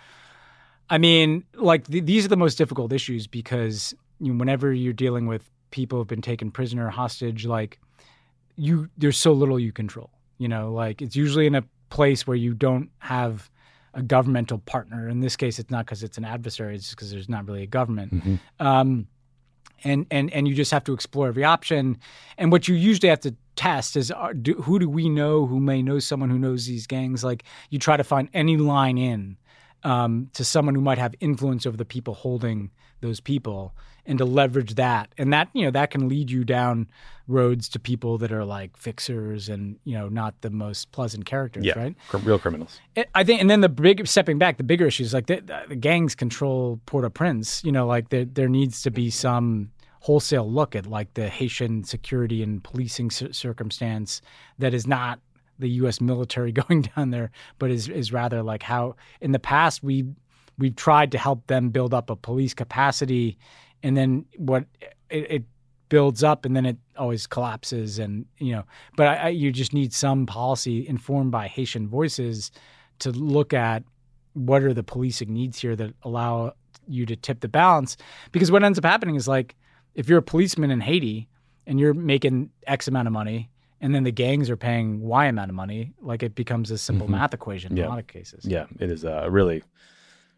I mean, like th- these are the most difficult issues because you know, whenever you're dealing with people who've been taken prisoner, hostage, like you, there's so little you control. You know, like it's usually in a place where you don't have a governmental partner. In this case, it's not because it's an adversary; it's because there's not really a government. Mm-hmm. Um, and and and you just have to explore every option. And what you usually have to test is are, do, who do we know who may know someone who knows these gangs? Like you try to find any line in um, to someone who might have influence over the people holding those people, and to leverage that. And that you know that can lead you down roads to people that are like fixers and you know not the most pleasant characters, Yeah. right? Cr- real criminals. It- I think, and then the big stepping back, the bigger issues like the, the gangs control Port-au-Prince. You know, like there there needs to be some wholesale look at like the Haitian security and policing cir- circumstance that is not the U S military going down there, but is is rather like how in the past we we've tried to help them build up a police capacity, and then what it, it builds up and then it always collapses, and you know. But I, I, you just need some policy informed by Haitian voices to look at what are the policing needs here that allow you to tip the balance. Because what ends up happening is like if you're a policeman in Haiti and you're making X amount of money, and then the gangs are paying Y amount of money, like it becomes a simple Mhm. math equation in Yeah. a lot of cases. Yeah, it is uh, really,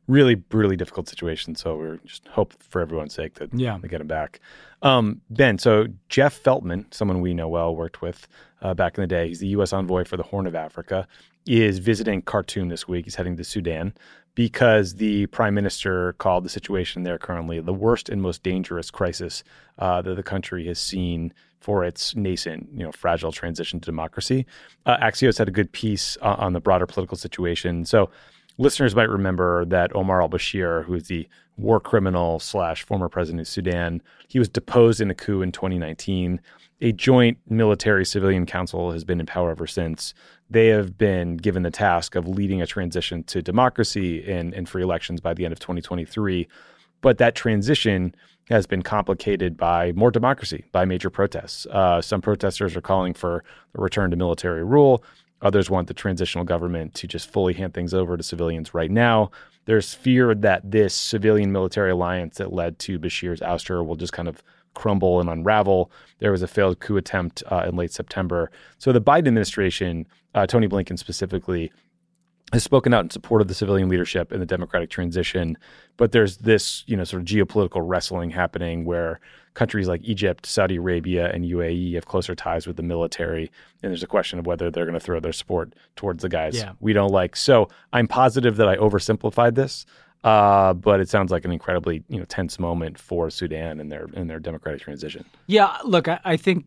really brutally difficult situation. So we're just hope for everyone's sake that Yeah. they get him back. Um, Ben, so Jeff Feltman, someone we know well, worked with uh, back in the day. He's the U S envoy for the Horn of Africa, is visiting Khartoum this week. He's heading to Sudan because the prime minister called the situation there currently the worst and most dangerous crisis uh, that the country has seen for its nascent, you know, fragile transition to democracy. Uh, Axios had a good piece uh, on the broader political situation. So listeners might remember that Omar al-Bashir, who is the war criminal slash former president of Sudan, he was deposed in a coup in twenty nineteen. A joint military-civilian council has been in power ever since. They have been given the task of leading a transition to democracy and, and free elections by the end of twenty twenty-three. But that transition has been complicated by more democracy, by major protests. Uh, some protesters are calling for a return to military rule. Others want the transitional government to just fully hand things over to civilians right now. There's fear that this civilian-military alliance that led to Bashir's ouster will just kind of crumble and unravel. There was a failed coup attempt uh, in late September. So the Biden administration, uh, Tony Blinken specifically, has spoken out in support of the civilian leadership and the democratic transition. But there's this, you know, sort of geopolitical wrestling happening where countries like Egypt, Saudi Arabia, and U A E have closer ties with the military. And there's a question of whether they're going to throw their support towards the guys Yeah. we don't like. So I'm positive that I oversimplified this. Uh, but it sounds like an incredibly, you know, tense moment for Sudan and their and their democratic transition. Yeah, look, I, I think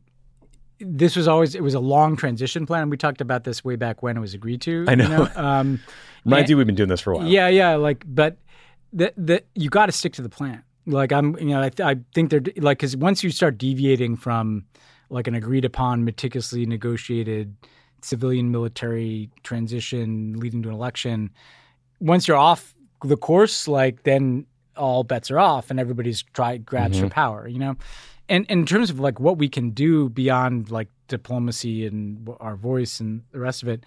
this was always, it was a long transition plan. We talked about this way back when it was agreed to. I know. You know? Um, Mind and- you, we've been doing this for a while. Yeah, yeah, like, but the, the, you got to stick to the plan. Like, I'm, you know, I, th- I think they're, like, because once you start deviating from, like, an agreed upon, meticulously negotiated civilian military transition leading to an election, once you're off the course, like, then all bets are off and everybody's try grabs for power, you know? And, and in terms of like what we can do beyond like diplomacy and our voice and the rest of it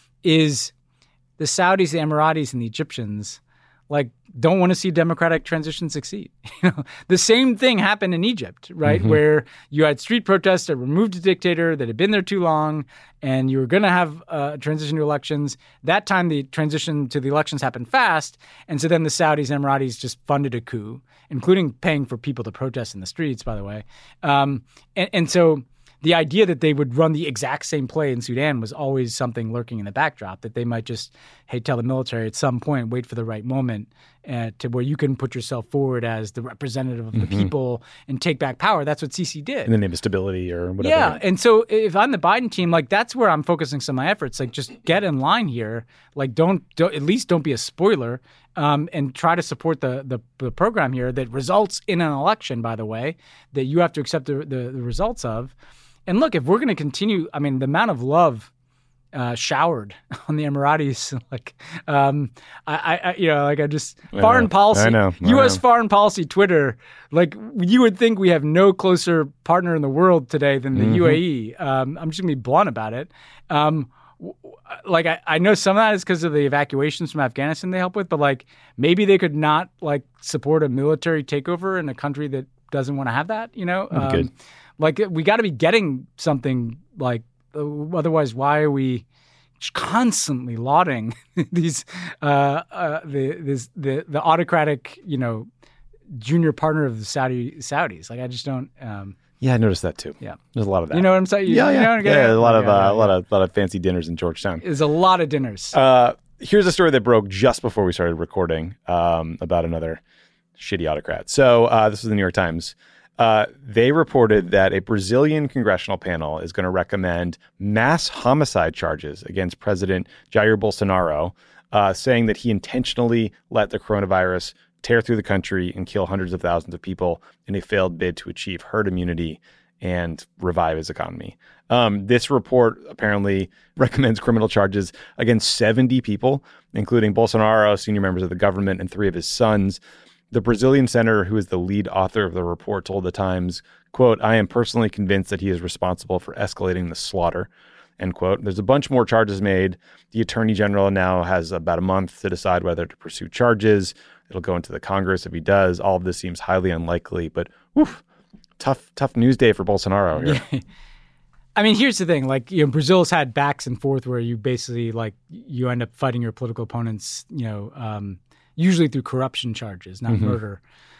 is the Saudis, the Emiratis, and the Egyptians like don't want to see democratic transition succeed. You know, the same thing happened in Egypt, right? Mm-hmm. Where you had street protests that removed a dictator that had been there too long, and you were going to have a transition to elections. That time, the transition to the elections happened fast, and so then the Saudis and Emiratis just funded a coup, including paying for people to protest in the streets, by the way. Um, and, and so the idea that they would run the exact same play in Sudan was always something lurking in the backdrop, that they might just, hey, tell the military at some point, wait for the right moment uh, to where you can put yourself forward as the representative of the mm-hmm. people and take back power. That's what Sisi did. In the name of stability or whatever. Yeah. And so if I'm the Biden team, like that's where I'm focusing some of my efforts. Like just get in line here. Like don't, don't at least don't be a spoiler um, and try to support the, the the program here that results in an election, by the way, that you have to accept the, the, the results of. And look, if we're going to continue, I mean, the amount of love uh, showered on the Emiratis, like, um, I, I, you know, like I just I foreign know. policy, I know. I U S know. foreign policy Twitter, like you would think we have no closer partner in the world today than the Mm-hmm. U A E. Um, I'm just gonna be blunt about it. Um, w- like I, I know some of that is because of the evacuations from Afghanistan they help with, but like maybe they could not like support a military takeover in a country that doesn't want to have that, you know? Um, good. Like we got to be getting something like, uh, otherwise why are we constantly lauding these, uh, uh, the, this, the, the autocratic, you know, junior partner of the Saudi Saudis? Like I just don't, um, Yeah, I noticed that too. Yeah. There's a lot of that. you know what I'm saying? You, yeah, you yeah. know what I'm yeah, getting at? a lot of Yeah, uh, yeah, a lot yeah. of lot of fancy dinners in Georgetown. There's a lot of dinners. Uh, here's a story that broke just before we started recording um, about another shitty autocrat. So uh, this is the New York Times. Uh, they reported that a Brazilian congressional panel is going to recommend mass homicide charges against President Jair Bolsonaro, uh, saying that he intentionally let the coronavirus tear through the country and kill hundreds of thousands of people in a failed bid to achieve herd immunity and revive his economy. Um, this report apparently recommends criminal charges against seventy people, including Bolsonaro, senior members of the government, and three of his sons. The Brazilian senator, who is the lead author of the report, told the Times, quote, "I am personally convinced that he is responsible for escalating the slaughter," end quote. There's a bunch more charges made. The attorney general now has about a month to decide whether to pursue charges. It'll go into the Congress if he does. All of this seems highly unlikely, but woof, tough, tough news day for Bolsonaro here. Yeah. I mean, here's the thing. Like, you know, Brazil's had backs and forth where you basically, like, you end up fighting your political opponents, you know, um, usually through corruption charges, not mm-hmm. murder.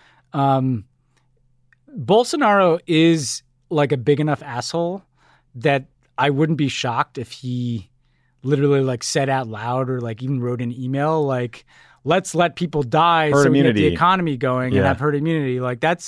Um, Bolsonaro is like a big enough asshole that I wouldn't be shocked if he literally like said out loud or like even wrote an email like, let's let people die herd so immunity. we get the economy going yeah. and have herd immunity. Like that's,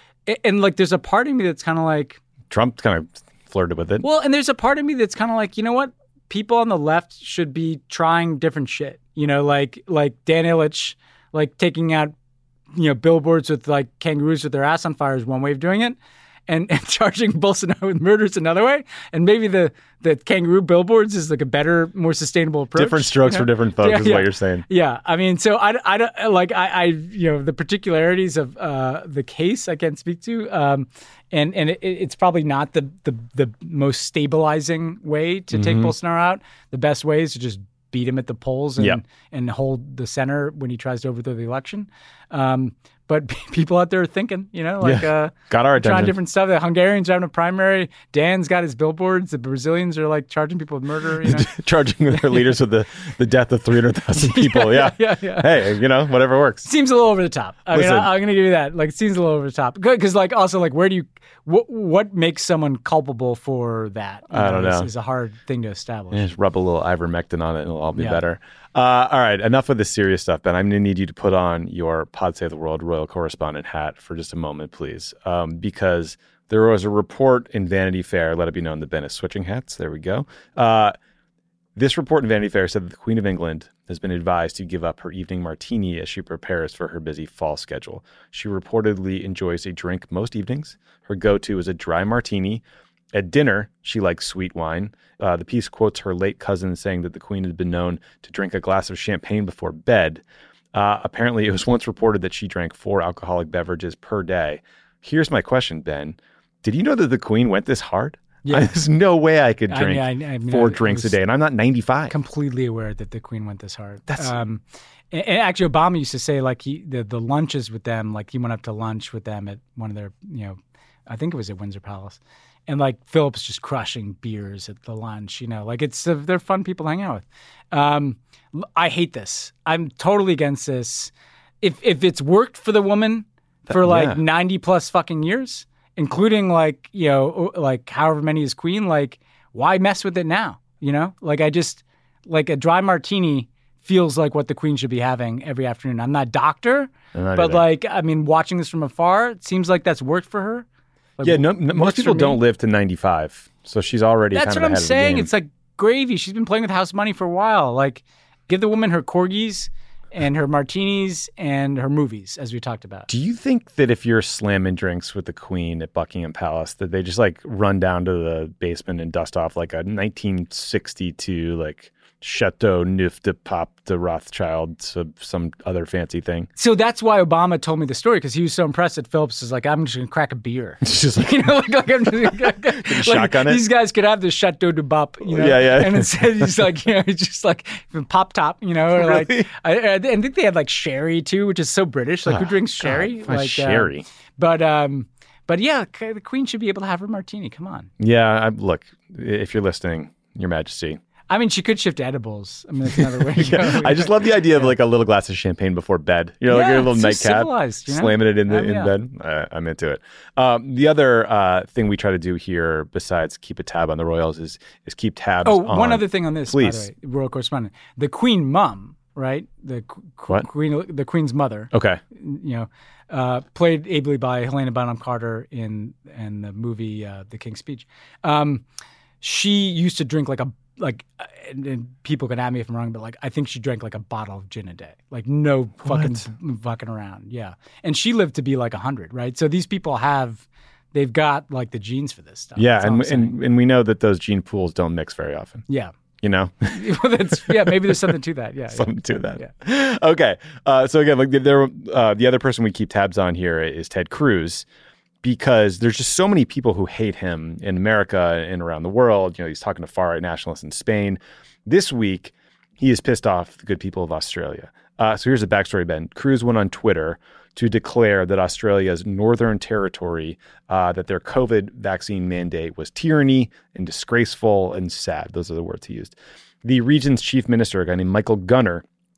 and like there's a part of me that's kind of like. Trump kind of flirted with it. Well, and there's a part of me that's kind of like, you know what? People on the left should be trying different shit. You know, like like Dan Illich, like taking out, you know, billboards with like kangaroos with their ass on fire is one way of doing it. And, and charging Bolsonaro with murder is another way. And maybe the, the kangaroo billboards is like a better, more sustainable approach. Different strokes you know? for different folks yeah, is yeah. what you're saying. Yeah. I mean, so I, I don't like, I, I, you know, the particularities of uh, the case I can't speak to. Um, and and it, it's probably not the, the, the most stabilizing way to mm-hmm. take Bolsonaro out. The best way is to just beat him at the polls and, yep. and hold the center when he tries to overthrow the election. Um, but people out there are thinking, you know, like yeah. uh, got our attention. Trying different stuff. The Hungarians are having a primary. Dan's got his billboards. The Brazilians are like charging people with murder. You know? Charging their leaders with the, the death of three hundred thousand people. yeah, yeah, yeah, yeah. Hey, you know, whatever works. Seems a little over the top. I Listen, mean, I, I'm going to give you that. Like, it seems a little over the top. Good, because like also like where do you what what makes someone culpable for that? You I don't know. Is, is a hard thing to establish. Yeah, just rub a little ivermectin on it, and it'll all be Yeah. better. Uh, all right, enough of the serious stuff, Ben. I'm going to need you to put on your Pod Save the World royal correspondent hat for just a moment, please, um, because there was a report in Vanity Fair. Let it be known that Ben is switching hats. There we go. Uh, this report in Vanity Fair said that the Queen of England has been advised to give up her evening martini as she prepares for her busy fall schedule. She reportedly enjoys a drink most evenings. Her go-to is a dry martini. At dinner, she likes sweet wine. Uh, the piece quotes her late cousin saying that the Queen had been known to drink a glass of champagne before bed. Uh, apparently, it was once reported that she drank four alcoholic beverages per day. Here's my question, Ben. Did you know that the Queen went this hard? Yeah. I, there's no way I could I drink mean, I- I mean, four I drinks a was day, and I'm not ninety-five. Completely aware that the Queen went this hard. That's- um, and, and actually, Obama used to say like he the, the lunches with them, like he went up to lunch with them at one of their, you know, I think it was at Windsor Palace. And like Philip's just crushing beers at the lunch, you know, like it's uh, they're fun people to hang out with. Um, I hate this. I'm totally against this. If if it's worked for the woman for like yeah. ninety plus fucking years, including like you know like however many is queen, like why mess with it now? You know, like I just like a dry martini feels like what the Queen should be having every afternoon. I'm not a doctor, not but either. like I mean, watching this from afar, it seems like that's worked for her. Like, Yeah, no, no, most works people for me. don't live to ninety-five, so she's already That's kind of what I'm ahead of the saying. game. It's like gravy. She's been playing with house money for a while. Like, give the woman her corgis and her martinis and her movies, as we talked about. Do you think that if you're slamming drinks with the Queen at Buckingham Palace, that they just like run down to the basement and dust off like a nineteen sixty-two like Chateau Neuf de Pape de Rothschild, so some other fancy thing? So that's why Obama told me the story, because he was so impressed that Phillips was like, I'm just going to crack a beer. It's just like, You know, like, like, I'm just, like shotgun it? these guys could have the Chateau de Pape, you know? Yeah, yeah. And instead he's like, you know, he's just like pop top, you know, or Really? like, I, I think they had like sherry too, which is so British. Like, who Oh, drinks God, sherry? why like sherry? Uh, but, um, but yeah, the Queen should be able to have her martini. Come on. yeah, I, look, if you're listening, Your Majesty. I mean, she could shift to edibles. I mean, that's another way to Yeah, go. I just love the idea of like a little glass of champagne before bed. You know, like Yeah, a little it's just nightcap, civilized, you know? slamming it in the Um, in yeah. bed. Uh, I'm into it. Um, the other uh, thing we try to do here, besides keep a tab on the royals, is is keep tabs. Oh, on, one other thing on this, Please. by the way, royal correspondent. The Queen mum, right? The qu- What? Queen, the Queen's mother. Okay. You know, uh, played ably by Helena Bonham Carter in in the movie uh, The King's Speech. Um, she used to drink like a like, uh, and, and people can at me if I'm wrong, but like I think she drank like a bottle of gin a day, like no fucking fucking around. Yeah, and she lived to be like a hundred, right? So these people have, they've got like the genes for this stuff. Yeah, That's all and, I'm saying. and and we know that those gene pools don't mix very often. yeah. You know, Well, that's yeah. Maybe there's something to that. Yeah, something to that. Yeah. Okay. Uh, so again, like there, uh, the other person we keep tabs on here is Ted Cruz, because there's just so many people who hate him in America and around the world. You know, he's talking to far right nationalists in Spain. This week, he has pissed off the good people of Australia. Uh, so here's the backstory, Ben. Cruz went on Twitter to declare that Australia's Northern Territory, uh, that their COVID vaccine mandate was tyranny and disgraceful and sad. Those are the words he used. The region's chief minister, a guy named Michael Gunner,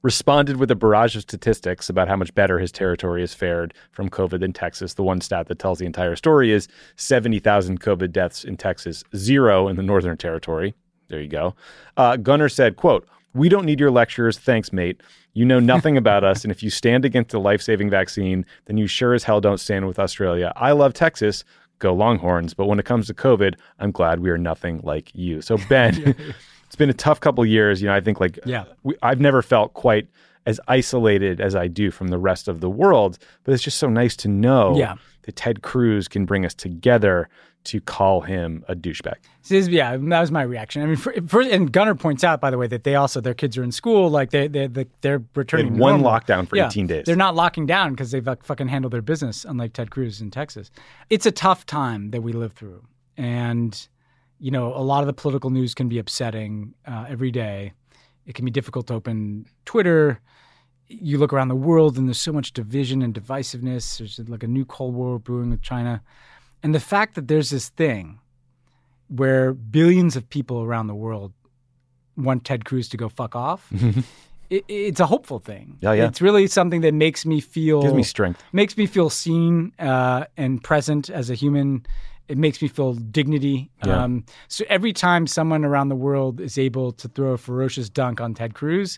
responded with a barrage of statistics about how much better his territory has fared from COVID than Texas. The one stat that tells the entire story is seventy thousand COVID deaths in Texas, zero in the Northern Territory. There you go. Uh, Gunner said, quote, "We don't need your lectures. Thanks, mate. You know nothing about us. And if you stand against a life-saving vaccine, then you sure as hell don't stand with Australia. I love Texas. Go Longhorns. But when it comes to COVID, I'm glad we are nothing like you." So, Ben, yeah, yeah. It's been a tough couple of years. You know, I think like yeah. we, I've never felt quite as isolated as I do from the rest of the world. But it's just so nice to know yeah. that Ted Cruz can bring us together to call him a douchebag. Yeah, that was my reaction. I mean, for, for, and Gunnar points out, by the way, that they also, their kids are in school, like they, they, they, they're returning they one normal. lockdown for yeah, eighteen days. They're not locking down because they've like, fucking handled their business, unlike Ted Cruz in Texas. It's a tough time that we live through. And, you know, a lot of the political news can be upsetting uh, every day. It can be difficult to open Twitter. You look around the world and there's so much division and divisiveness. There's like a new Cold War brewing with China. And the fact that there's this thing where billions of people around the world want Ted Cruz to go fuck off, it, it's a hopeful thing. Yeah, yeah. It's really something that makes me feel... Gives me strength. Makes me feel seen uh, and present as a human. It makes me feel dignity. Yeah. Um, so every time someone around the world is able to throw a ferocious dunk on Ted Cruz,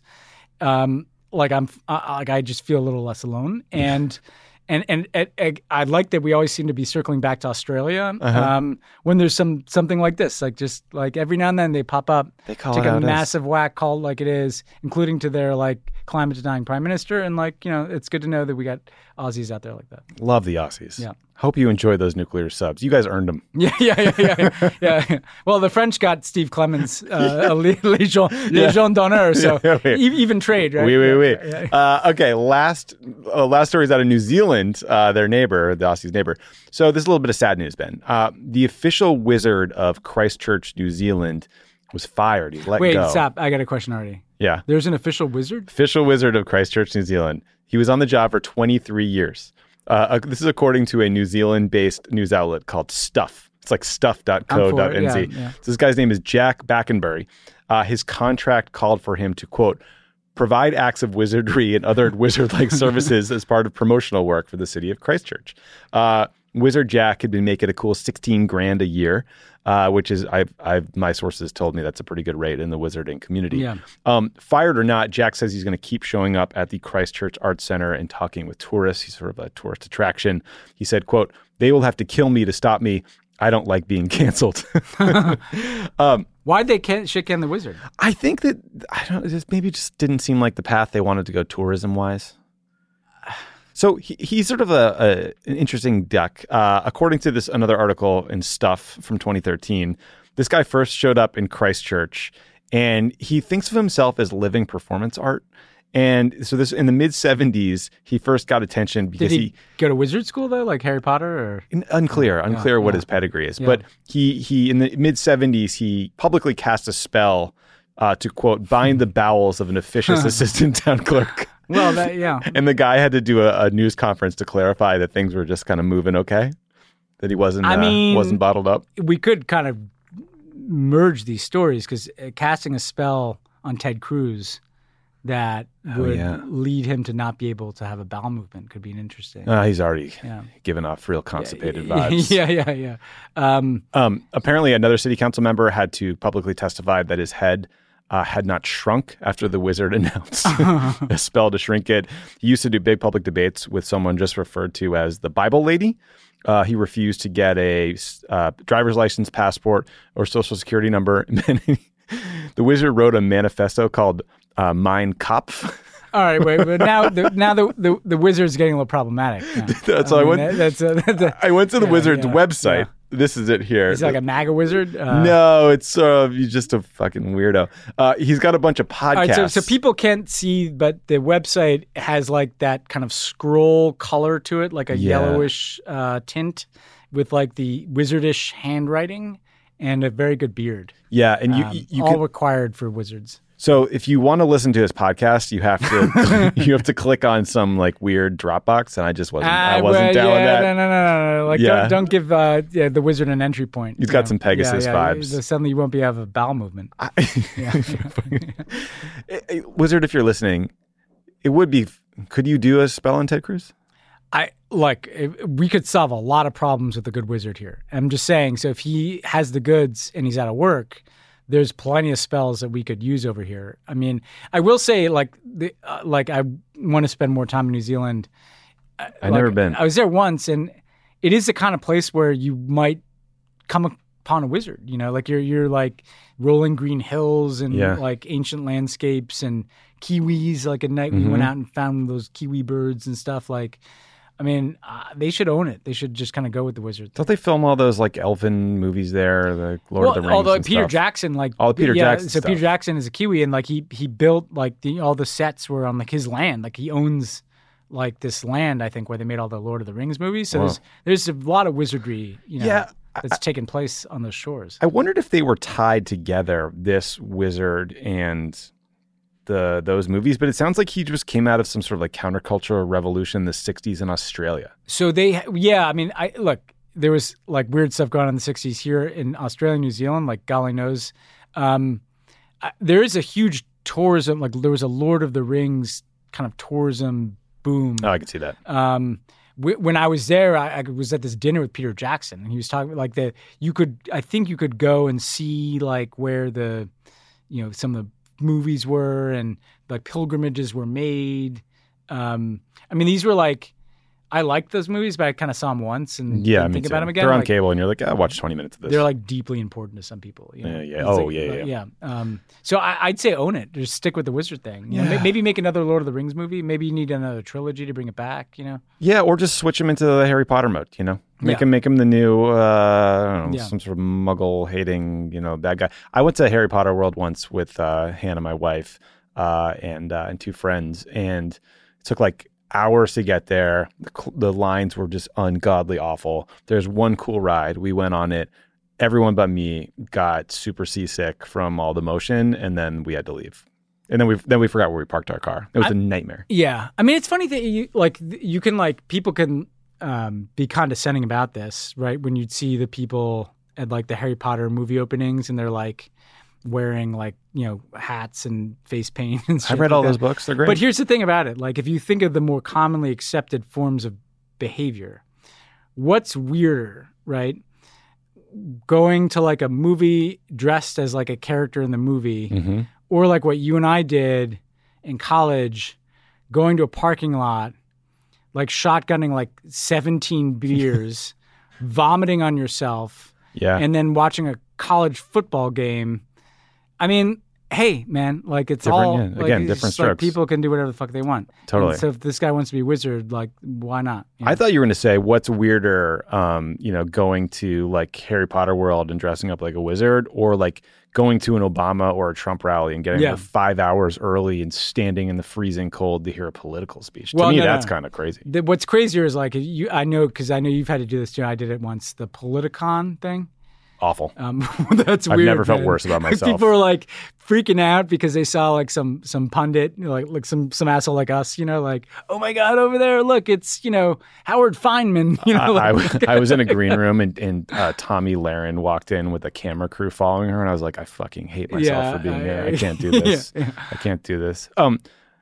um, like I'm, uh, like I just feel a little less alone. And... And, and and and I like that we always seem to be circling back to Australia uh-huh. um, when there's some something like this, like just like every now and then they pop up, they call take it a out massive as... whack, call it like it is, including to their like climate denying prime minister, and like you know it's good to know that we got Aussies out there like that. Love the Aussies. Yeah. Hope you enjoy those nuclear subs. You guys earned them. Yeah, yeah, yeah, yeah. yeah, yeah. Well, the French got Steve Clemens, uh, a Legion, Legion d'honneur, so yeah, yeah, e- even trade, right? Oui, oui, oui. Yeah, yeah. Uh, okay, last uh, last story is out of New Zealand, uh, their neighbor, the Aussies' neighbor. So this is a little bit of sad news, Ben. Uh, the official wizard of Christchurch, New Zealand, was fired. He's let Wait, go. stop. I got a question already. Yeah. There's an official wizard? Official wizard of Christchurch, New Zealand. He was on the job for twenty-three years. Uh, this is according to a New Zealand-based news outlet called Stuff. It's like stuff dot co dot n z. Yeah, yeah. So this guy's name is Jack Backenbury. Uh, his contract called for him to, quote, provide acts of wizardry and other wizard-like services as part of promotional work for the city of Christchurch. Uh, Wizard Jack had been making a cool sixteen grand a year, uh, which is, I've, I've, my sources told me that's a pretty good rate in the wizarding community. Yeah. Um, fired or not, Jack says he's going to keep showing up at the Christchurch Arts Center and talking with tourists. He's sort of a tourist attraction. He said, quote, "They will have to kill me to stop me. I don't like being canceled." um, Why'd they can- shit can the wizard? I think that, I don't, it just maybe just didn't seem like the path they wanted to go tourism-wise. So he, he's sort of a, a an interesting duck. Uh, according to this another article in Stuff from twenty thirteen, this guy first showed up in Christchurch, and he thinks of himself as living performance art. And so this in the mid seventies, he first got attention because Did he, he go to wizard school though, like Harry Potter? Or in, unclear, unclear yeah, what yeah. his pedigree is. Yeah. But he he in the mid seventies, he publicly cast a spell uh, to quote bind the bowels of an officious assistant town clerk. Well, that, yeah. And the guy had to do a, a news conference to clarify that things were just kind of moving okay, that he wasn't. I uh, mean, wasn't bottled up. We could kind of merge these stories because uh, casting a spell on Ted Cruz that Oh, would yeah. lead him to not be able to have a bowel movement could be an interesting. Uh, he's already Yeah. given off real constipated yeah, vibes. Yeah, yeah, yeah. Um, Um, apparently, another city council member had to publicly testify that his head uh, had not shrunk after the wizard announced a spell to shrink it. He used to do big public debates with someone just referred to as the Bible lady. Uh, he refused to get a uh, driver's license, passport, or social security number. The wizard wrote a manifesto called uh, Mein Kopf. all right, wait, but now the now the, the the wizard's getting a little problematic. now. That's why I mean, went. that- that's, a, that's a, I went to the yeah, wizard's yeah, website. yeah. This is it here. He's like a MAGA wizard. Uh, no, it's uh, you're just a fucking weirdo. Uh, he's got a bunch of podcasts. All right, so, so people can't see, but the website has like that kind of scroll color to it, like a Yeah. yellowish uh, tint with like the wizardish handwriting and a very good beard. Yeah, and you Um, you all can, required for wizards. so if you want to listen to his podcast, you have to you have to click on some like weird Dropbox, and I just wasn't I Ah, wasn't well, down yeah, with that. No, no, no, no, no. Like, Yeah. don't, don't give uh, yeah, the wizard an entry point. He's you got know? some Pegasus yeah, yeah, vibes. Suddenly you won't be able to have a bowel movement. I- Hey, Wizard, if you're listening, it would be. Could you do a spell on Ted Cruz? I like we could solve a lot of problems with a good wizard here. I'm just saying. So if he has the goods and he's out of work, there's plenty of spells that we could use over here. I mean, I will say, like, the, uh, like I want to spend more time in New Zealand. I've like, never been. I was there once, and it is the kind of place where you might come upon a wizard. You know, like you're you're like rolling green hills and Yeah. like ancient landscapes and kiwis. Like at night, Mm-hmm. we went out and found those kiwi birds and stuff. Like, I mean, uh, they should own it. They should just kind of go with the wizard. Don't they film all those like elfin movies there, the Lord Well, of the Rings? although and Peter stuff? Jackson, like All the Peter yeah, Jackson so stuff. Peter Jackson is a Kiwi, and like he he built like the all the sets were on like his land. Like he owns like this land, I think, where they made all the Lord of the Rings movies. So Wow. there's there's a lot of wizardry, you know, Yeah, that's taken place on those shores. I wondered if they were tied together, this wizard and the those movies, but it sounds like he just came out of some sort of like countercultural revolution in the sixties in Australia. So they, yeah, I mean, I look, there was like weird stuff going on in the sixties here in Australia, New Zealand, like golly knows. Um, I, there is a huge tourism, like there was a Lord of the Rings kind of tourism boom. Oh, I can see that. Um, w- when I was there, I, I was at this dinner with Peter Jackson, and he was talking like that. You could, I think, you could go and see like where the, you know, some of the movies were and like pilgrimages were made. Um, I mean, these were like, I liked those movies, but I kind of saw them once and Yeah, didn't me think too. about them again. They're on Like, cable, and you're like, I watch twenty minutes of this. they're like deeply important to some people. You know? Yeah, yeah. It's Oh, like- yeah, like, yeah. yeah. Um, so I, I'd say own it. Just stick with the wizard thing. You know, may- maybe make another Lord of the Rings movie. Maybe you need another trilogy to bring it back. You know. Yeah, or just switch him into the Harry Potter mode, you know? Make Yeah. him make him the new, uh, I don't know, Yeah. some sort of muggle hating, you know, bad guy. I went to Harry Potter World once with uh, Hannah, my wife, uh, and uh, and two friends, and it took like hours to get there. The, cl- the lines were just ungodly awful. There's one cool ride. We went on it. Everyone but me got super seasick from all the motion, and then we had to leave. And then we then we forgot where we parked our car. It was I- a nightmare. Yeah, I mean, it's funny that you like th- you can like people can um, be condescending about this, right? When you'd see the people at like the Harry Potter movie openings, and they're like wearing like you know hats and face paint and shit I've read like all that. those books. They're great. But here's the thing about it: like if you think of the more commonly accepted forms of behavior, what's weirder, right? Going to like a movie dressed as like a character in the movie, hmm or like what you and I did in college, going to a parking lot, like shotgunning like seventeen beers, vomiting on yourself, Yeah. and then watching a college football game. I mean, hey, man, like it's Different, all yeah. like, Again, it's different just, like, strokes. people can do whatever the fuck they want. Totally. And so if this guy wants to be a wizard, like why not? You know? I thought you were going to say what's weirder, um, you know, going to like Harry Potter World and dressing up like a wizard, or like going to an Obama or a Trump rally and getting Yeah. there five hours early and standing in the freezing cold to hear a political speech. Well, to me, no, that's no. kind of crazy. The- what's crazier is like you. I know because I know you've had to do this too. I did it once. The Politicon thing. Awful. Um, that's I've weird. never felt man. worse about myself. People are like freaking out because they saw like some some pundit, you know, like like some some asshole like us, you know, like oh my god, over there, look, it's you know Howard Feynman, you know. I, I, like, w- I was in a green room and, and uh, Tommy Lahren walked in with a camera crew following her, and I was like, I fucking hate myself Yeah, for being I- here. I- I can't do yeah, this. yeah. I can't do this. Um,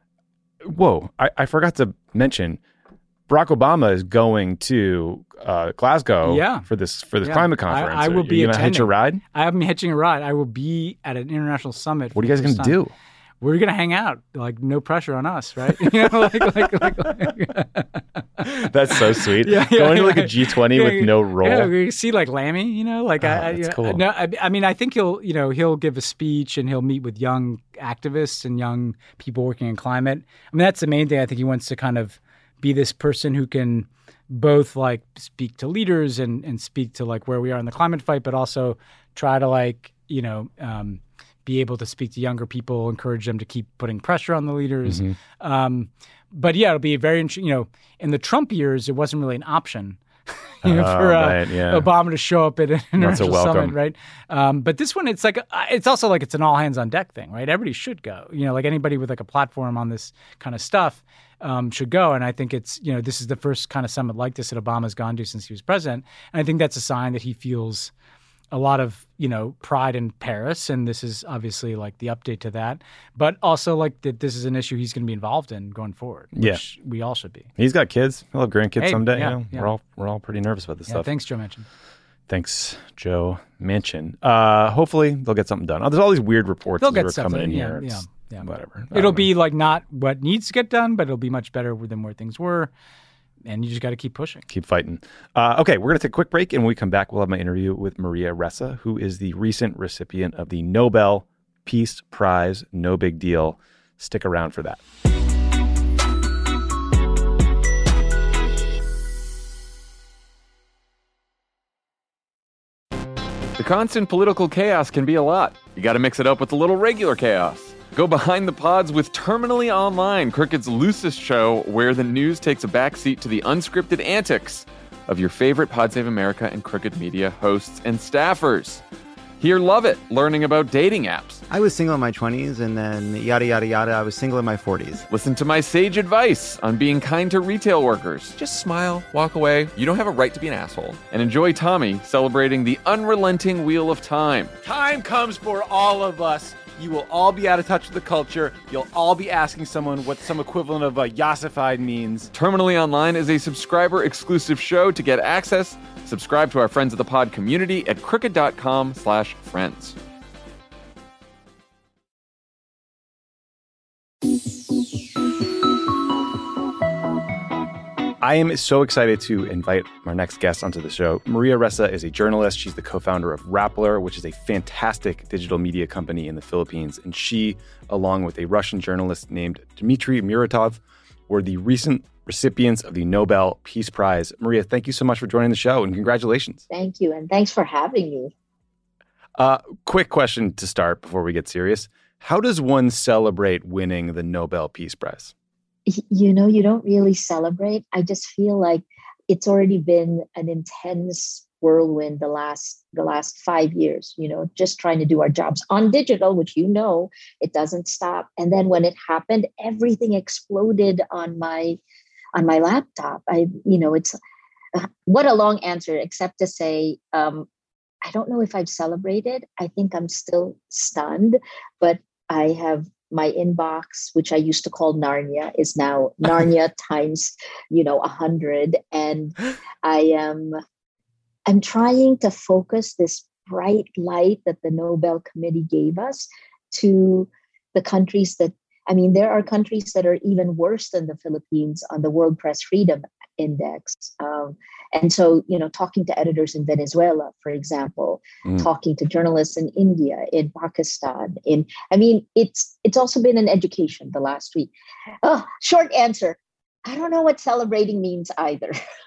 whoa! I, I forgot to mention. Barack Obama is going to uh, Glasgow Yeah. for this for this Yeah. climate I- conference. I will Are be you gonna hitch a attending. ride? I am hitching a ride. I will be at an international summit. What are you guys going gonna to do? We're gonna hang out. Like no pressure on us, right? You know, like like like. like That's so sweet. Yeah, yeah, going to like yeah. a G twenty Yeah, with no role. Yeah, we see like Lammy, you know, like Oh, I, I, that's you cool. know, no, I, I mean, I think he'll, you know, he'll give a speech and he'll meet with young activists and young people working in climate. I mean, that's the main thing. I think he wants to kind of be this person who can both like speak to leaders and and speak to like where we are in the climate fight, but also try to like, you know, um, be able to speak to younger people, encourage them to keep putting pressure on the leaders. Mm-hmm. Um, but yeah, it'll be very interesting. You know, in the Trump years, it wasn't really an option. You know, Oh, for uh, right, yeah. Obama to show up at an international welcome. summit, right? Um, but this one, it's like uh, it's also like it's an all hands on deck thing, right? Everybody should go. You know, like anybody with like a platform on this kind of stuff um, should go. And I think it's you know this is the first kind of summit like this that Obama's gone to since he was president, and I think that's a sign that he feels a lot of, you know, pride in Paris, and this is obviously like the update to that, but also like that this is an issue he's going to be involved in going forward, which yeah. we all should be. He's got kids. He'll have grandkids hey, someday. Yeah, you know? yeah. We're all we're all pretty nervous about this yeah, stuff. Thanks, Joe Manchin. Thanks, Joe Manchin. Uh, hopefully they'll get something done. Oh, there's all these weird reports they'll that get are coming in yeah, here. Yeah, it's yeah. Whatever. It'll be like not what needs to get done, but it'll be much better than where things were. And you just got to keep pushing. Keep fighting. Uh, okay, we're going to take a quick break. And when we come back, we'll have my interview with Maria Ressa, who is the recent recipient of the Nobel Peace Prize. No big deal. Stick around for that. The constant political chaos can be a lot. You got to mix it up with a little regular chaos. Go behind the pods with Terminally Online, Crooked's loosest show where the news takes a backseat to the unscripted antics of your favorite Pod Save America and Crooked Media hosts and staffers. Hear Love It, learning about dating apps. I was single in my twenties, and then yada, yada, yada, I was single in my forties. Listen to my sage advice on being kind to retail workers. Just smile, walk away. You don't have a right to be an asshole. And enjoy Tommy celebrating the unrelenting Wheel of Time. Time comes for all of us. You will all be out of touch with the culture. You'll all be asking someone what some equivalent of a yassified means. Terminally Online is a subscriber-exclusive show. To get access, subscribe to our Friends of the Pod community at crooked.com slash friends. I am so excited to invite our next guest onto the show. Maria Ressa is a journalist. She's the co-founder of Rappler, which is a fantastic digital media company in the Philippines. And she, along with a Russian journalist named Dmitry Muratov, were the recent recipients of the Nobel Peace Prize. Maria, thank you so much for joining the show, and congratulations. Thank you, and thanks for having me. Uh, quick question to start before we get serious. How does one celebrate winning the Nobel Peace Prize? You know, you don't really celebrate. I just feel like it's already been an intense whirlwind the last the last five years, you know, just trying to do our jobs on digital, which, you know, it doesn't stop. And then when it happened, everything exploded on my on my laptop. I, you know, it's uh, what a long answer, except to say, um, I don't know if I've celebrated. I think I'm still stunned, but I have my inbox, which I used to call Narnia, is now Narnia times, you know, a hundred. And I am, I'm trying to focus this bright light that the Nobel Committee gave us to the countries that, I mean, there are countries that are even worse than the Philippines on the World Press Freedom Index. Um, and so, you know, talking to editors in Venezuela, for example, mm. talking to journalists in India, in Pakistan, in, I mean, it's, it's also been an education the last week. Oh, short answer. I don't know what celebrating means either.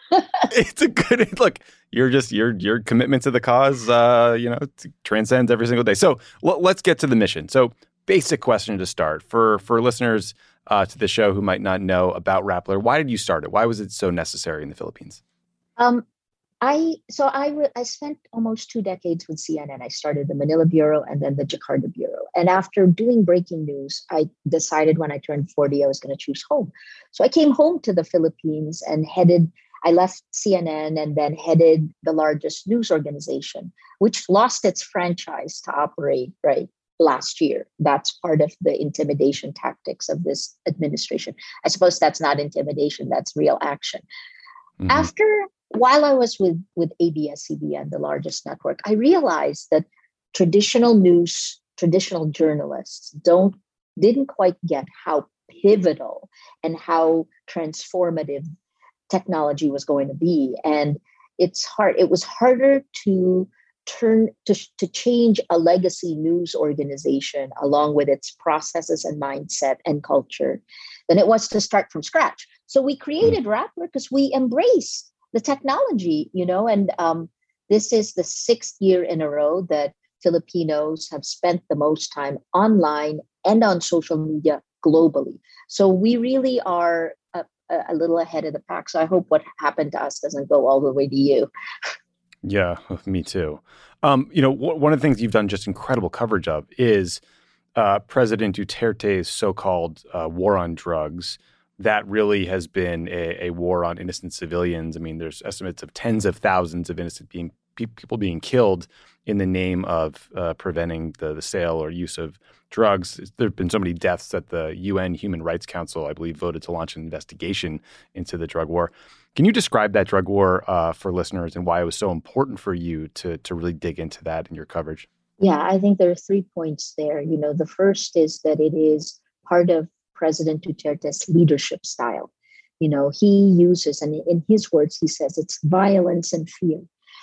It's a good look. You're just your your commitment to the cause, uh, you know, transcends every single day. So l- let's get to the mission. So basic question to start for for listeners uh, to the show who might not know about Rappler. Why did you start it? Why was it so necessary in the Philippines? Um, I so I re- I spent almost two decades with C N N. I started the Manila Bureau and then the Jakarta Bureau. And after doing breaking news, I decided when I turned forty, I was going to choose home. So I came home to the Philippines and headed. I left C N N and then headed the largest news organization, which lost its franchise to operate right last year. That's part of the intimidation tactics of this administration. I suppose that's not intimidation, that's real action. Mm-hmm. After, while I was with, with A B S C B N, the largest network, I realized that traditional news, traditional journalists don't didn't quite get how pivotal and how transformative technology was going to be. And it's hard, it was harder to turn to, to change a legacy news organization along with its processes and mindset and culture than it was to start from scratch. So we created Rappler because we embrace the technology, you know, and um, this is the sixth year in a row that Filipinos have spent the most time online and on social media globally. So we really are a, a little ahead of the pack. So I hope what happened to us doesn't go all the way to you. Yeah, me too. Um, you know, w- one of the things you've done just incredible coverage of is uh, President Duterte's so-called uh, war on drugs. That really has been a, a war on innocent civilians. I mean, there's estimates of tens of thousands of innocent being pe- people being killed in the name of uh, preventing the, the sale or use of drugs. There have been so many deaths that the U N Human Rights Council, I believe, voted to launch an investigation into the drug war. Can you describe that drug war uh, for listeners and why it was so important for you to to really dig into that in your coverage? Yeah, I think there are three points there. You know, the first is that it is part of President Duterte's leadership style. You know, he uses, and in his words, he says it's violence and fear.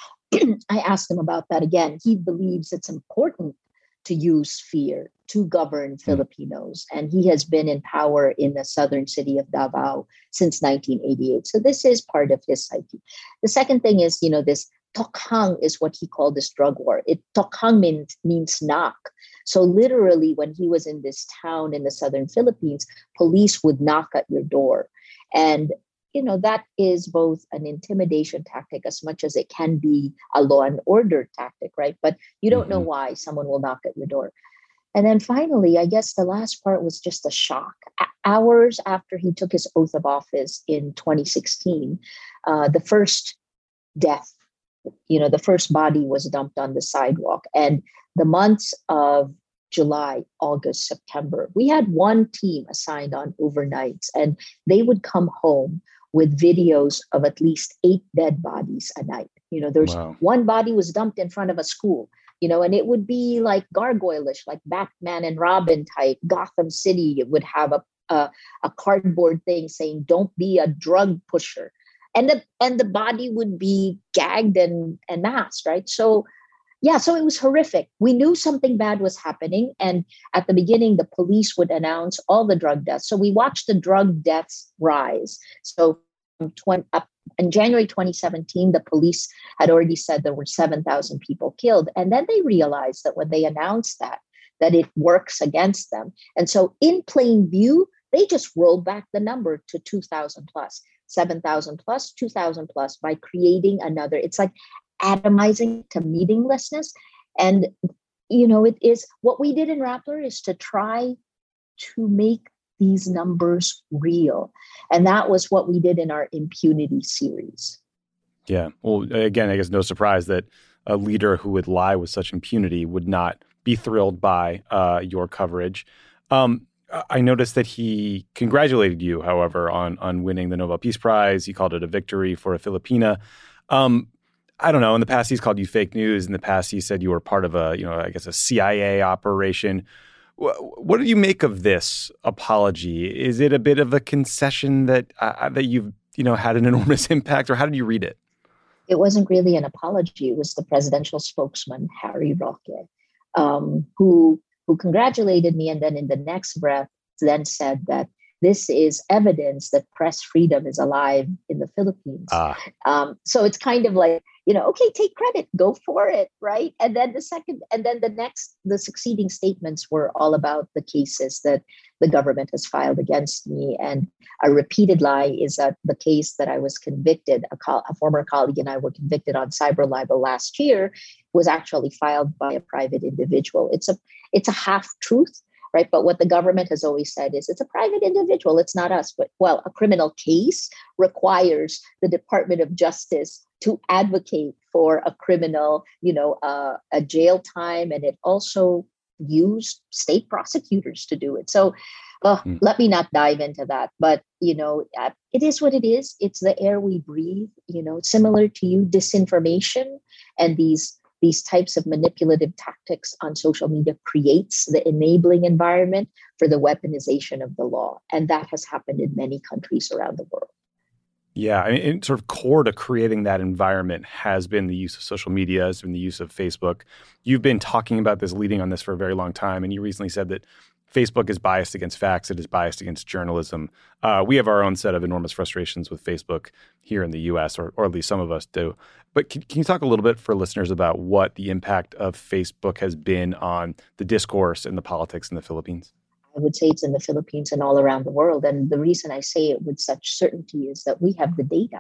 I asked him about that again. He believes it's important to use fear to govern Filipinos. And he has been in power in the southern city of Davao since nineteen eighty-eight. So this is part of his psyche. The second thing is, you know, this tokhang is what he called this drug war. It tokhang means, means knock. So literally, when he was in this town in the southern Philippines, police would knock at your door. And you know, that is both an intimidation tactic as much as it can be a law and order tactic, right? But you don't mm-hmm. know why someone will knock at your door. And then finally, I guess the last part was just a shock. A- hours after he took his oath of office in twenty sixteen, uh, the first death, you know, the first body was dumped on the sidewalk. And the months of July, August, September, we had one team assigned on overnights, and they would come home with videos of at least eight dead bodies a night. You know, there's wow. one body was dumped in front of a school, you know, and it would be like gargoyle-ish, like Batman and Robin type. Gotham City, it would have a, a, a cardboard thing saying, don't be a drug pusher. And the, and the body would be gagged and, and masked, right? So, yeah, so it was horrific. We knew something bad was happening. And at the beginning, the police would announce all the drug deaths. So we watched the drug deaths rise. So twenty, up in January twenty seventeen, the police had already said there were seven thousand people killed. And then they realized that when they announced that, that it works against them. And so in plain view, they just rolled back the number to two thousand plus, seven thousand plus, two thousand plus by creating another. It's like atomizing to meaninglessness. And, you know, it is what we did in Rappler is to try to make these numbers real. And that was what we did in our impunity series. Yeah. Well, again, I guess no surprise that a leader who would lie with such impunity would not be thrilled by uh, your coverage. Um, I noticed that he congratulated you, however, on on winning the Nobel Peace Prize. He called it a victory for a Filipina. Um, I don't know. In the past, he's called you fake news. In the past, he said you were part of a, you know, I guess a C I A operation. What do you make of this apology? Is it a bit of a concession that uh, that you've, you know, had an enormous impact, or how did you read it? It wasn't really an apology. It was the presidential spokesman, Harry Roque, um, who who congratulated me, and then in the next breath, then said that this is evidence that press freedom is alive in the Philippines. Ah. Um, so it's kind of like, you know, okay, take credit, go for it, right? And then the second, and then the next, the succeeding statements were all about the cases that the government has filed against me. And a repeated lie is that the case that I was convicted, a, co- a former colleague and I were convicted on cyber libel last year, was actually filed by a private individual. It's a, it's a half truth. Right. But what the government has always said is it's a private individual. It's not us. But, well, a criminal case requires the Department of Justice to advocate for a criminal, you know, uh, a jail time. And it also used state prosecutors to do it. So uh, mm. let me not dive into that. But, you know, uh, it is what it is. It's the air we breathe, you know, similar to you, disinformation and these These types of manipulative tactics on social media creates the enabling environment for the weaponization of the law. And that has happened in many countries around the world. Yeah, I mean, sort of core to creating that environment has been the use of social media, has been the use of Facebook. You've been talking about this, leading on this for a very long time, and you recently said that Facebook is biased against facts. It is biased against journalism. Uh, we have our own set of enormous frustrations with Facebook here in the U S, or, or at least some of us do. But can, can you talk a little bit for listeners about what the impact of Facebook has been on the discourse and the politics in the Philippines? I would say it's in the Philippines and all around the world. And the reason I say it with such certainty is that we have the data.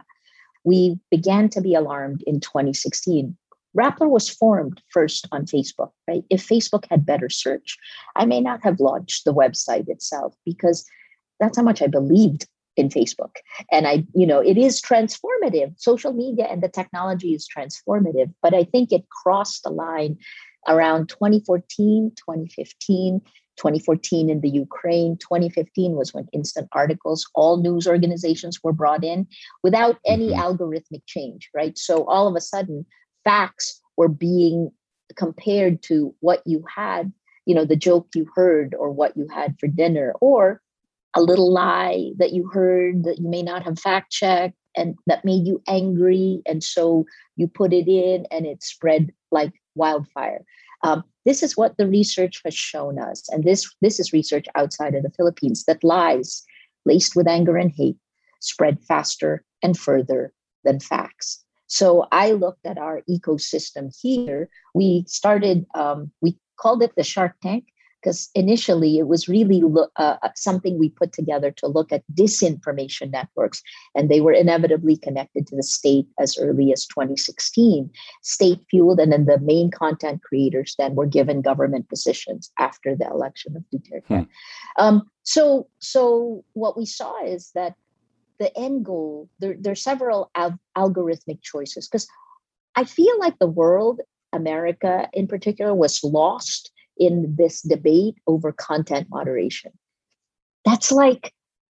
We began to be alarmed in twenty sixteen. Rappler was formed first on Facebook, right? If Facebook had better search, I may not have launched the website itself because that's how much I believed in Facebook. And I, you know, it is transformative. Social media and the technology is transformative, but I think it crossed the line around twenty fourteen, twenty fifteen, twenty fourteen in the Ukraine. twenty fifteen was when instant articles, all news organizations were brought in without any mm-hmm. algorithmic change, right? So all of a sudden, facts were being compared to what you had, you know, the joke you heard or what you had for dinner, or a little lie that you heard that you may not have fact checked and that made you angry. And so you put it in and it spread like wildfire. Um, this is what the research has shown us. And this, this is research outside of the Philippines, that lies laced with anger and hate spread faster and further than facts. So I looked at our ecosystem here. We started, um, we called it the Shark Tank, because initially it was really lo- uh, something we put together to look at disinformation networks, and they were inevitably connected to the state as early as twenty sixteen, state-fueled, and then the main content creators then were given government positions after the election of Duterte. Hmm. Um, so, so what we saw is that the end goal, there, there are several al- algorithmic choices, because I feel like the world, America in particular, was lost in this debate over content moderation. That's like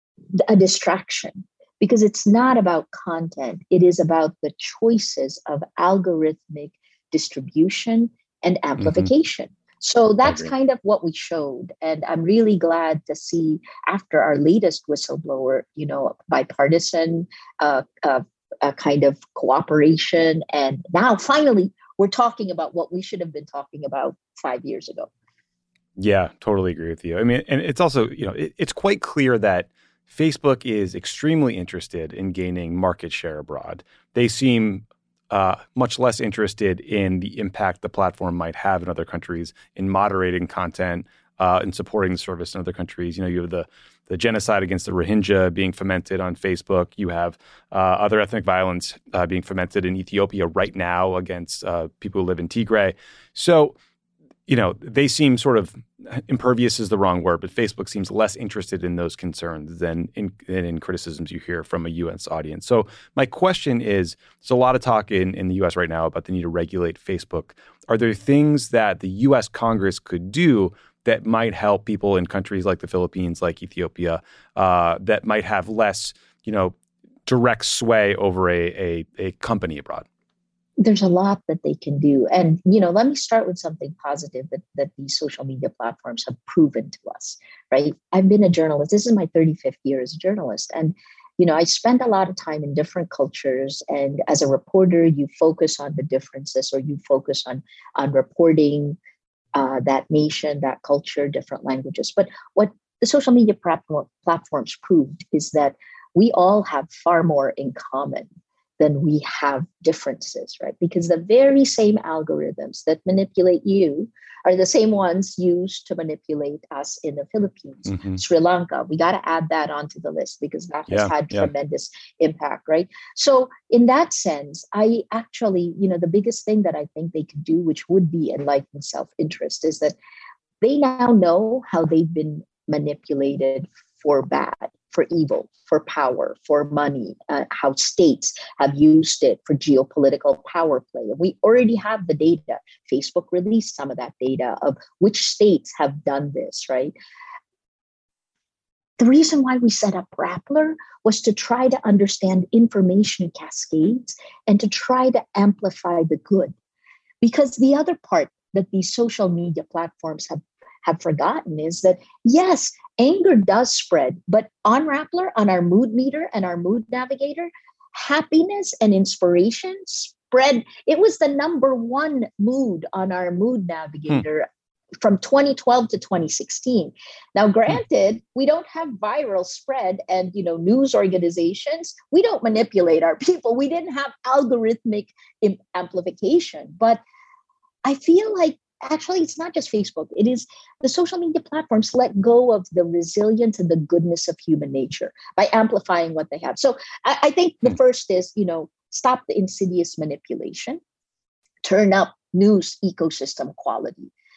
a distraction, because it's not about content. It is about the choices of algorithmic distribution and amplification. Mm-hmm. So that's kind of what we showed. And I'm really glad to see, after our latest whistleblower, you know, bipartisan uh, uh, uh, kind of cooperation. And now finally, we're talking about what we should have been talking about five years ago. Yeah, totally agree with you. I mean, and it's also, you know, it, it's quite clear that Facebook is extremely interested in gaining market share abroad. They seem uh, much less interested in the impact the platform might have in other countries in moderating content uh, and supporting the service in other countries. You know, you have the the genocide against the Rohingya being fomented on Facebook. You have uh, other ethnic violence uh, being fomented in Ethiopia right now against uh, people who live in Tigray. So, you know, they seem sort of, impervious is the wrong word, but Facebook seems less interested in those concerns than in, than in criticisms you hear from a U S audience. So my question is, there's a lot of talk in, in the U S right now about the need to regulate Facebook. Are there things that the U S Congress could do that might help people in countries like the Philippines, like Ethiopia, uh, that might have less, you know, direct sway over a, a, a company abroad? There's a lot that they can do. And, you know, let me start with something positive that, that these social media platforms have proven to us, right? I've been a journalist. This is my thirty-fifth year as a journalist. And, you know, I spent a lot of time in different cultures. And as a reporter, you focus on the differences, or you focus on, on reporting uh, that nation, that culture, different languages. But what the social media platform, platforms proved is that we all have far more in common than we have differences, right? Because the very same algorithms that manipulate you are the same ones used to manipulate us in the Philippines, mm-hmm. Sri Lanka. We got to add that onto the list, because that has yeah, had yeah. tremendous impact, right? So in that sense, I actually, you know, the biggest thing that I think they could do, which would be enlightened self-interest, is that they now know how they've been manipulated for bad, for evil, for power, for money, uh, how states have used it for geopolitical power play. And we already have the data. Facebook released some of that data of which states have done this, right? The reason why we set up Rappler was to try to understand information cascades and to try to amplify the good. Because the other part that these social media platforms have have forgotten is that, yes, anger does spread, but on Rappler, on our mood meter and our mood navigator, happiness and inspiration spread. It was the number one mood on our mood navigator hmm. from twenty twelve to twenty sixteen. Now, granted, hmm. we don't have viral spread, and, you know, news organizations, we don't manipulate our people. We didn't have algorithmic amplification, but I feel like actually, it's not just Facebook. It is the social media platforms let go of the resilience and the goodness of human nature by amplifying what they have. So I, I think the first is, you know, stop the insidious manipulation, turn up news ecosystem quality.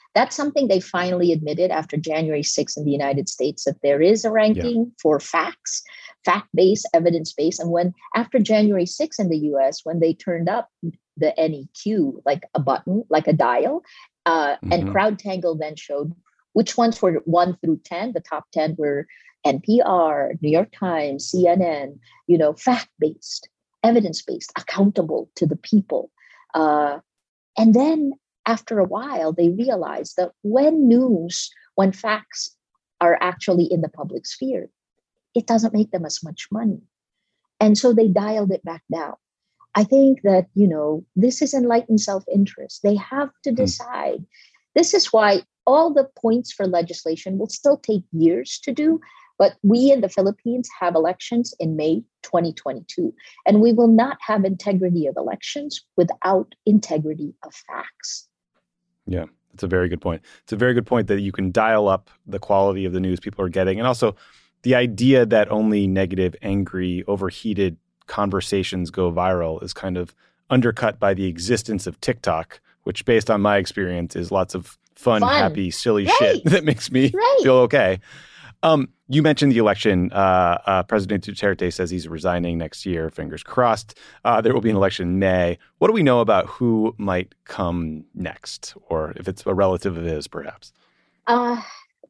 That's something they finally admitted after January sixth in the United States, that there is a ranking yeah. for facts, fact-based, evidence-based. And when after January sixth in the U S, when they turned up the N E Q, like a button, like a dial, uh, mm-hmm. and CrowdTangle then showed which ones were one through ten. The top ten were N P R, New York Times, C N N, you know, fact-based, evidence-based, accountable to the people. Uh, and then after a while, they realized that when news, when facts are actually in the public sphere, it doesn't make them as much money. And so they dialed it back down. I think that, you know, this is enlightened self-interest. They have to decide. Mm. This is why all the points for legislation will still take years to do. But we in the Philippines have elections in May twenty twenty-two, and we will not have integrity of elections without integrity of facts. Yeah, that's a very good point. It's a very good point that you can dial up the quality of the news people are getting. And also the idea that only negative, angry, overheated conversations go viral is kind of undercut by the existence of TikTok, which based on my experience is lots of fun, fun. happy, silly right. shit that makes me right. feel okay. Um, you mentioned the election. Uh, uh, President Duterte says he's resigning next year. Fingers crossed. Uh, there will be an election in May. What do we know about who might come next, or if it's a relative of his, perhaps? Uh,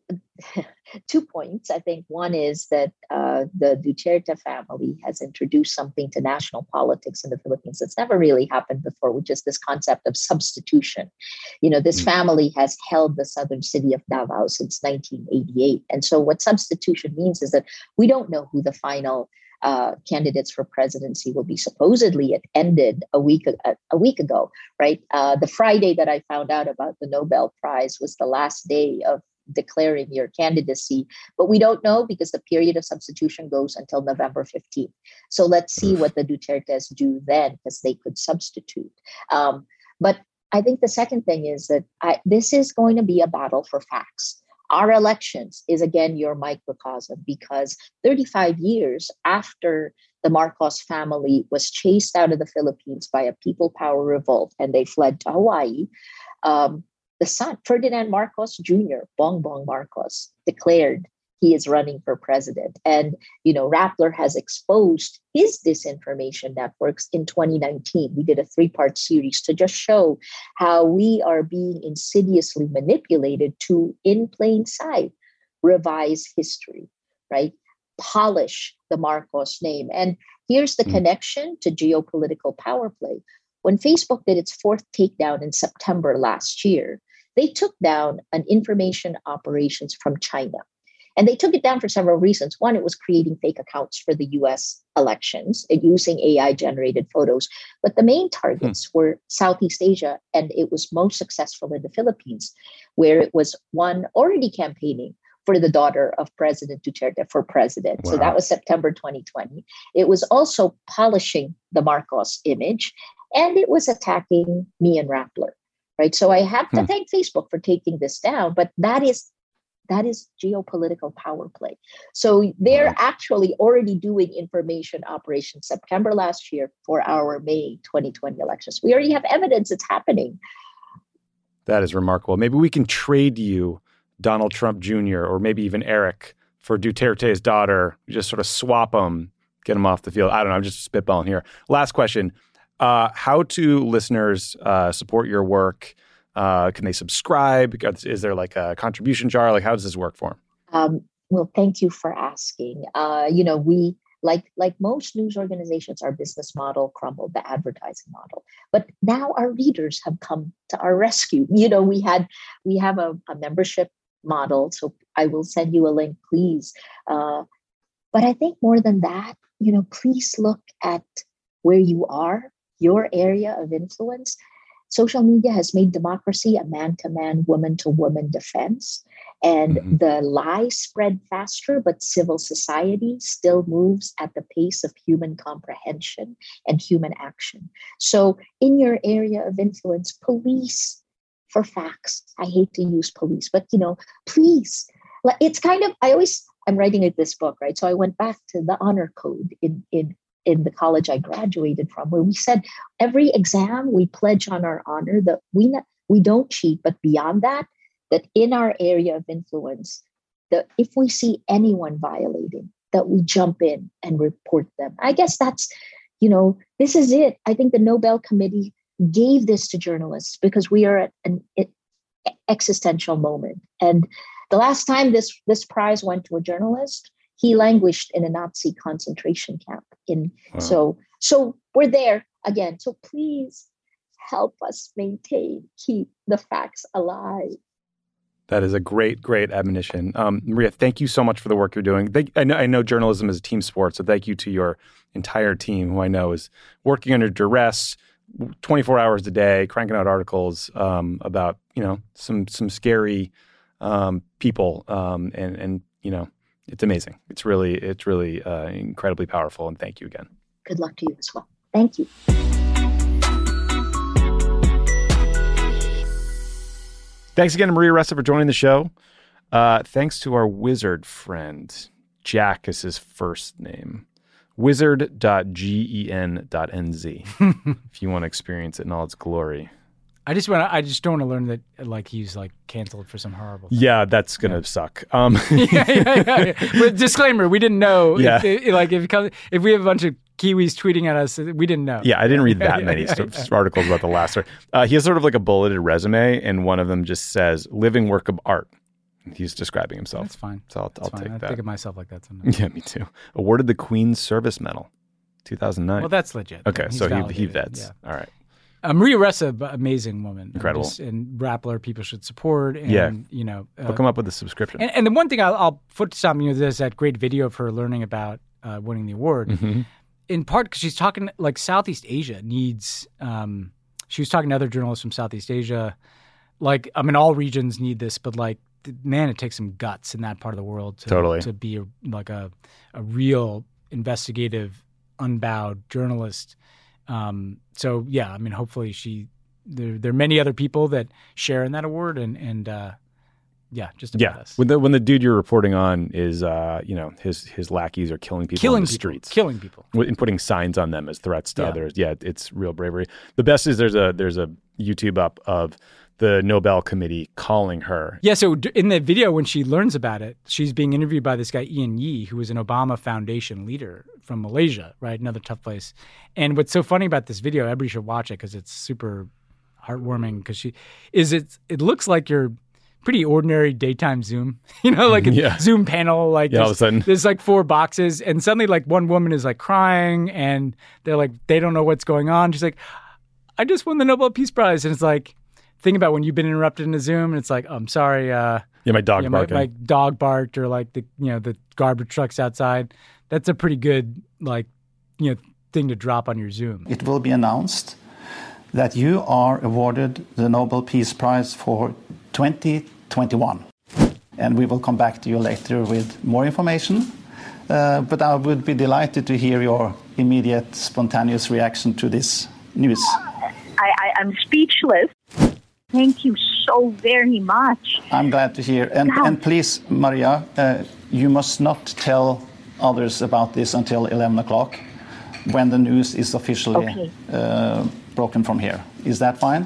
two points. I think one is that uh, the Duterte family has introduced something to national politics in the Philippines that's never really happened before, which is this concept of substitution. You know, this mm. family has held the southern city of Davao since nineteen eighty-eight. And so what substitution means is that we don't know who the final uh, candidates for presidency will be. Supposedly it ended a week, a, a week ago, right? Uh, the Friday that I found out about the Nobel Prize was the last day of declaring your candidacy, but we don't know because the period of substitution goes until November fifteenth. So let's see what the Dutertes do then, because they could substitute. Um, but I think the second thing is that I, this is going to be a battle for facts. Our elections is, again, your microcosm, because thirty-five years after the Marcos family was chased out of the Philippines by a people power revolt and they fled to Hawaii, um, the son, Ferdinand Marcos Junior, Bongbong Marcos, declared he is running for president. And, you know, Rappler has exposed his disinformation networks in twenty nineteen. We did a three-part series to just show how we are being insidiously manipulated to, in plain sight, revise history, right? Polish the Marcos name. And here's the mm. connection to geopolitical power play. When Facebook did its fourth takedown in September last year, they took down an information operations from China. And they took it down for several reasons. One, it was creating fake accounts for the U S elections and using A I-generated photos. But the main targets hmm. were Southeast Asia, and it was most successful in the Philippines, where it was one already campaigning for the daughter of President Duterte for president. Wow. So that was September twenty twenty. It was also polishing the Marcos image, and it was attacking me and Rappler. Right. So I have to hmm. thank Facebook for taking this down, but that is that is geopolitical power play. So they're right. actually already doing information operations September last year for our May twenty twenty elections. We already have evidence it's happening. That is remarkable. Maybe we can trade you Donald Trump Junior or maybe even Eric for Duterte's daughter. We just sort of swap them, get them off the field. I don't know. I'm just spitballing here. Last question. Uh, how do listeners uh, support your work? Uh, can they subscribe? Is there like a contribution jar? Like, how does this work for them? Um, well, thank you for asking. Uh, you know, we, like like most news organizations, our business model crumbled, the advertising model. But now our readers have come to our rescue. You know, we had we have a, a membership model. So I will send you a link, please. Uh, but I think more than that, you know, please look at where you are, your area of influence. Social media has made democracy a man-to-man, woman-to-woman defense. And mm-hmm. the lies spread faster, but civil society still moves at the pace of human comprehension and human action. So in your area of influence, police for facts. I hate to use police, but, you know, please. It's kind of, I always, I'm writing this book, right? So I went back to the honor code in, in in the college I graduated from, where we said every exam we pledge on our honor that we not, we don't cheat, but beyond that, that in our area of influence, that if we see anyone violating, that we jump in and report them. I guess that's, you know, this is it. I think the Nobel Committee gave this to journalists because we are at an existential moment. And the last time this, this prize went to a journalist, he languished in a Nazi concentration camp. In wow. so so we're there again. So please help us maintain, keep the facts alive. That is a great, great admonition. Um, Maria, thank you so much for the work you're doing. Thank, I, know, I know journalism is a team sport, so thank you to your entire team, who I know is working under duress, twenty-four hours a day, cranking out articles um, about, you know, some some scary um, people, um, and and you know, it's amazing. It's really, it's really uh, incredibly powerful. And thank you again. Good luck to you as well. Thank you. Thanks again to Maria Ressa for joining the show. Uh, thanks to our wizard friend. Jack is his first name. wizard dot gen dot n z if you want to experience it in all its glory. I just want I just don't want to learn that like he's like canceled for some horrible thing. Yeah, that's gonna yeah. suck. Um, yeah, yeah, yeah, yeah. But disclaimer: we didn't know. Yeah. If, if, like if it comes, if we have a bunch of Kiwis tweeting at us, we didn't know. Yeah, I didn't read that many yeah, yeah, yeah. articles about the last one. Uh, he has sort of like a bulleted resume, and one of them just says "living work of art." He's describing himself. That's fine. So I'll, I'll fine. take I that. think of myself like that sometimes. Yeah, me too. Awarded the Queen's Service Medal, two thousand nine. Well, that's legit. Okay, He's so he, validated. he vets. Yeah. All right. Uh, Maria Ressa, amazing woman. Incredible. Just, and Rappler, people should support. And, yeah. you know. Uh, Hook them up with a subscription. And, and the one thing I'll, I'll foot something, you know, there's that great video of her learning about uh, winning the award. Mm-hmm. In part because she's talking, like, Southeast Asia needs, um, she was talking to other journalists from Southeast Asia. Like, I mean, all regions need this, but, like, man, it takes some guts in that part of the world to, totally. to be a, like a, a real investigative, unbowed journalist. Um, so, yeah, I mean, hopefully she, there, there are many other people that share in that award and, and uh, yeah, just about yeah. us. When the when the dude you're reporting on is, uh, you know, his his lackeys are killing people killing in the people, streets, killing people, and putting signs on them as threats to yeah. others. Yeah, it's real bravery. The best is there's a there's a YouTube up of the Nobel Committee calling her. Yeah, so in the video when she learns about it, she's being interviewed by this guy Ian Yee, who was an Obama Foundation leader from Malaysia, right? Another tough place. And what's so funny about this video, everybody should watch it because it's super heartwarming. Because she is it. It looks like you're pretty ordinary daytime Zoom, you know, like a yeah. Zoom panel. Like yeah, all of a sudden, there's like four boxes, and suddenly like one woman is like crying, and they're like they don't know what's going on. She's like, "I just won the Nobel Peace Prize," and it's like, think about when you've been interrupted in a Zoom, and it's like, oh, "I'm sorry, uh, yeah, my dog you know, barking, my, my dog barked, or like the you know the garbage trucks outside." That's a pretty good like you know thing to drop on your Zoom. It will be announced that you are awarded the Nobel Peace Prize for twenty twenty-one. And we will come back to you later with more information. Uh, but I would be delighted to hear your immediate, spontaneous reaction to this news. I, I, I'm speechless. Thank you so very much. I'm glad to hear. And, and please, Maria, uh, you must not tell others about this until eleven o'clock, when the news is officially okay. uh, broken from here. Is that fine?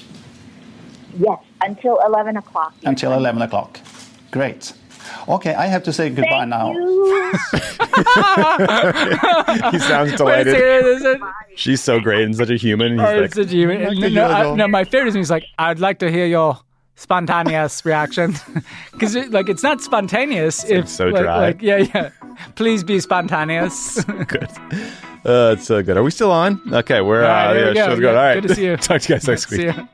Yes, until eleven o'clock. Until eleven o'clock. Great. Okay, I have to say goodbye Thank now. You. He sounds delighted. Wait, it, She's so great and such a human. He's oh, like, such a human. No, no, I, no, my favorite is he's like, I'd like to hear your spontaneous reaction, because it, like it's not spontaneous. It's if so like, dry. Like, yeah, yeah. Please be spontaneous. Good. Uh, it's so good. Are we still on? Okay, we're All right, uh, here yeah, we go. show's Yeah, good. All right, good to see you. Talk to you guys next week. See ya.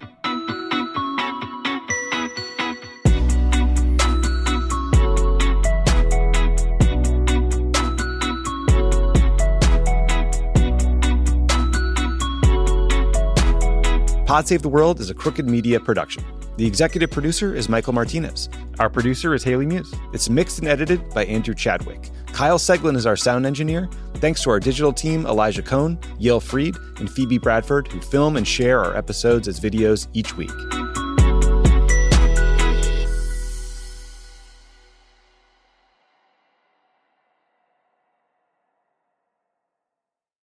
Pod Save the World is a Crooked Media production. The executive producer is Michael Martinez. Our producer is Haley Muse. It's mixed and edited by Andrew Chadwick. Kyle Seglin is our sound engineer. Thanks to our digital team, Elijah Cohn, Yale Freed, and Phoebe Bradford, who film and share our episodes as videos each week.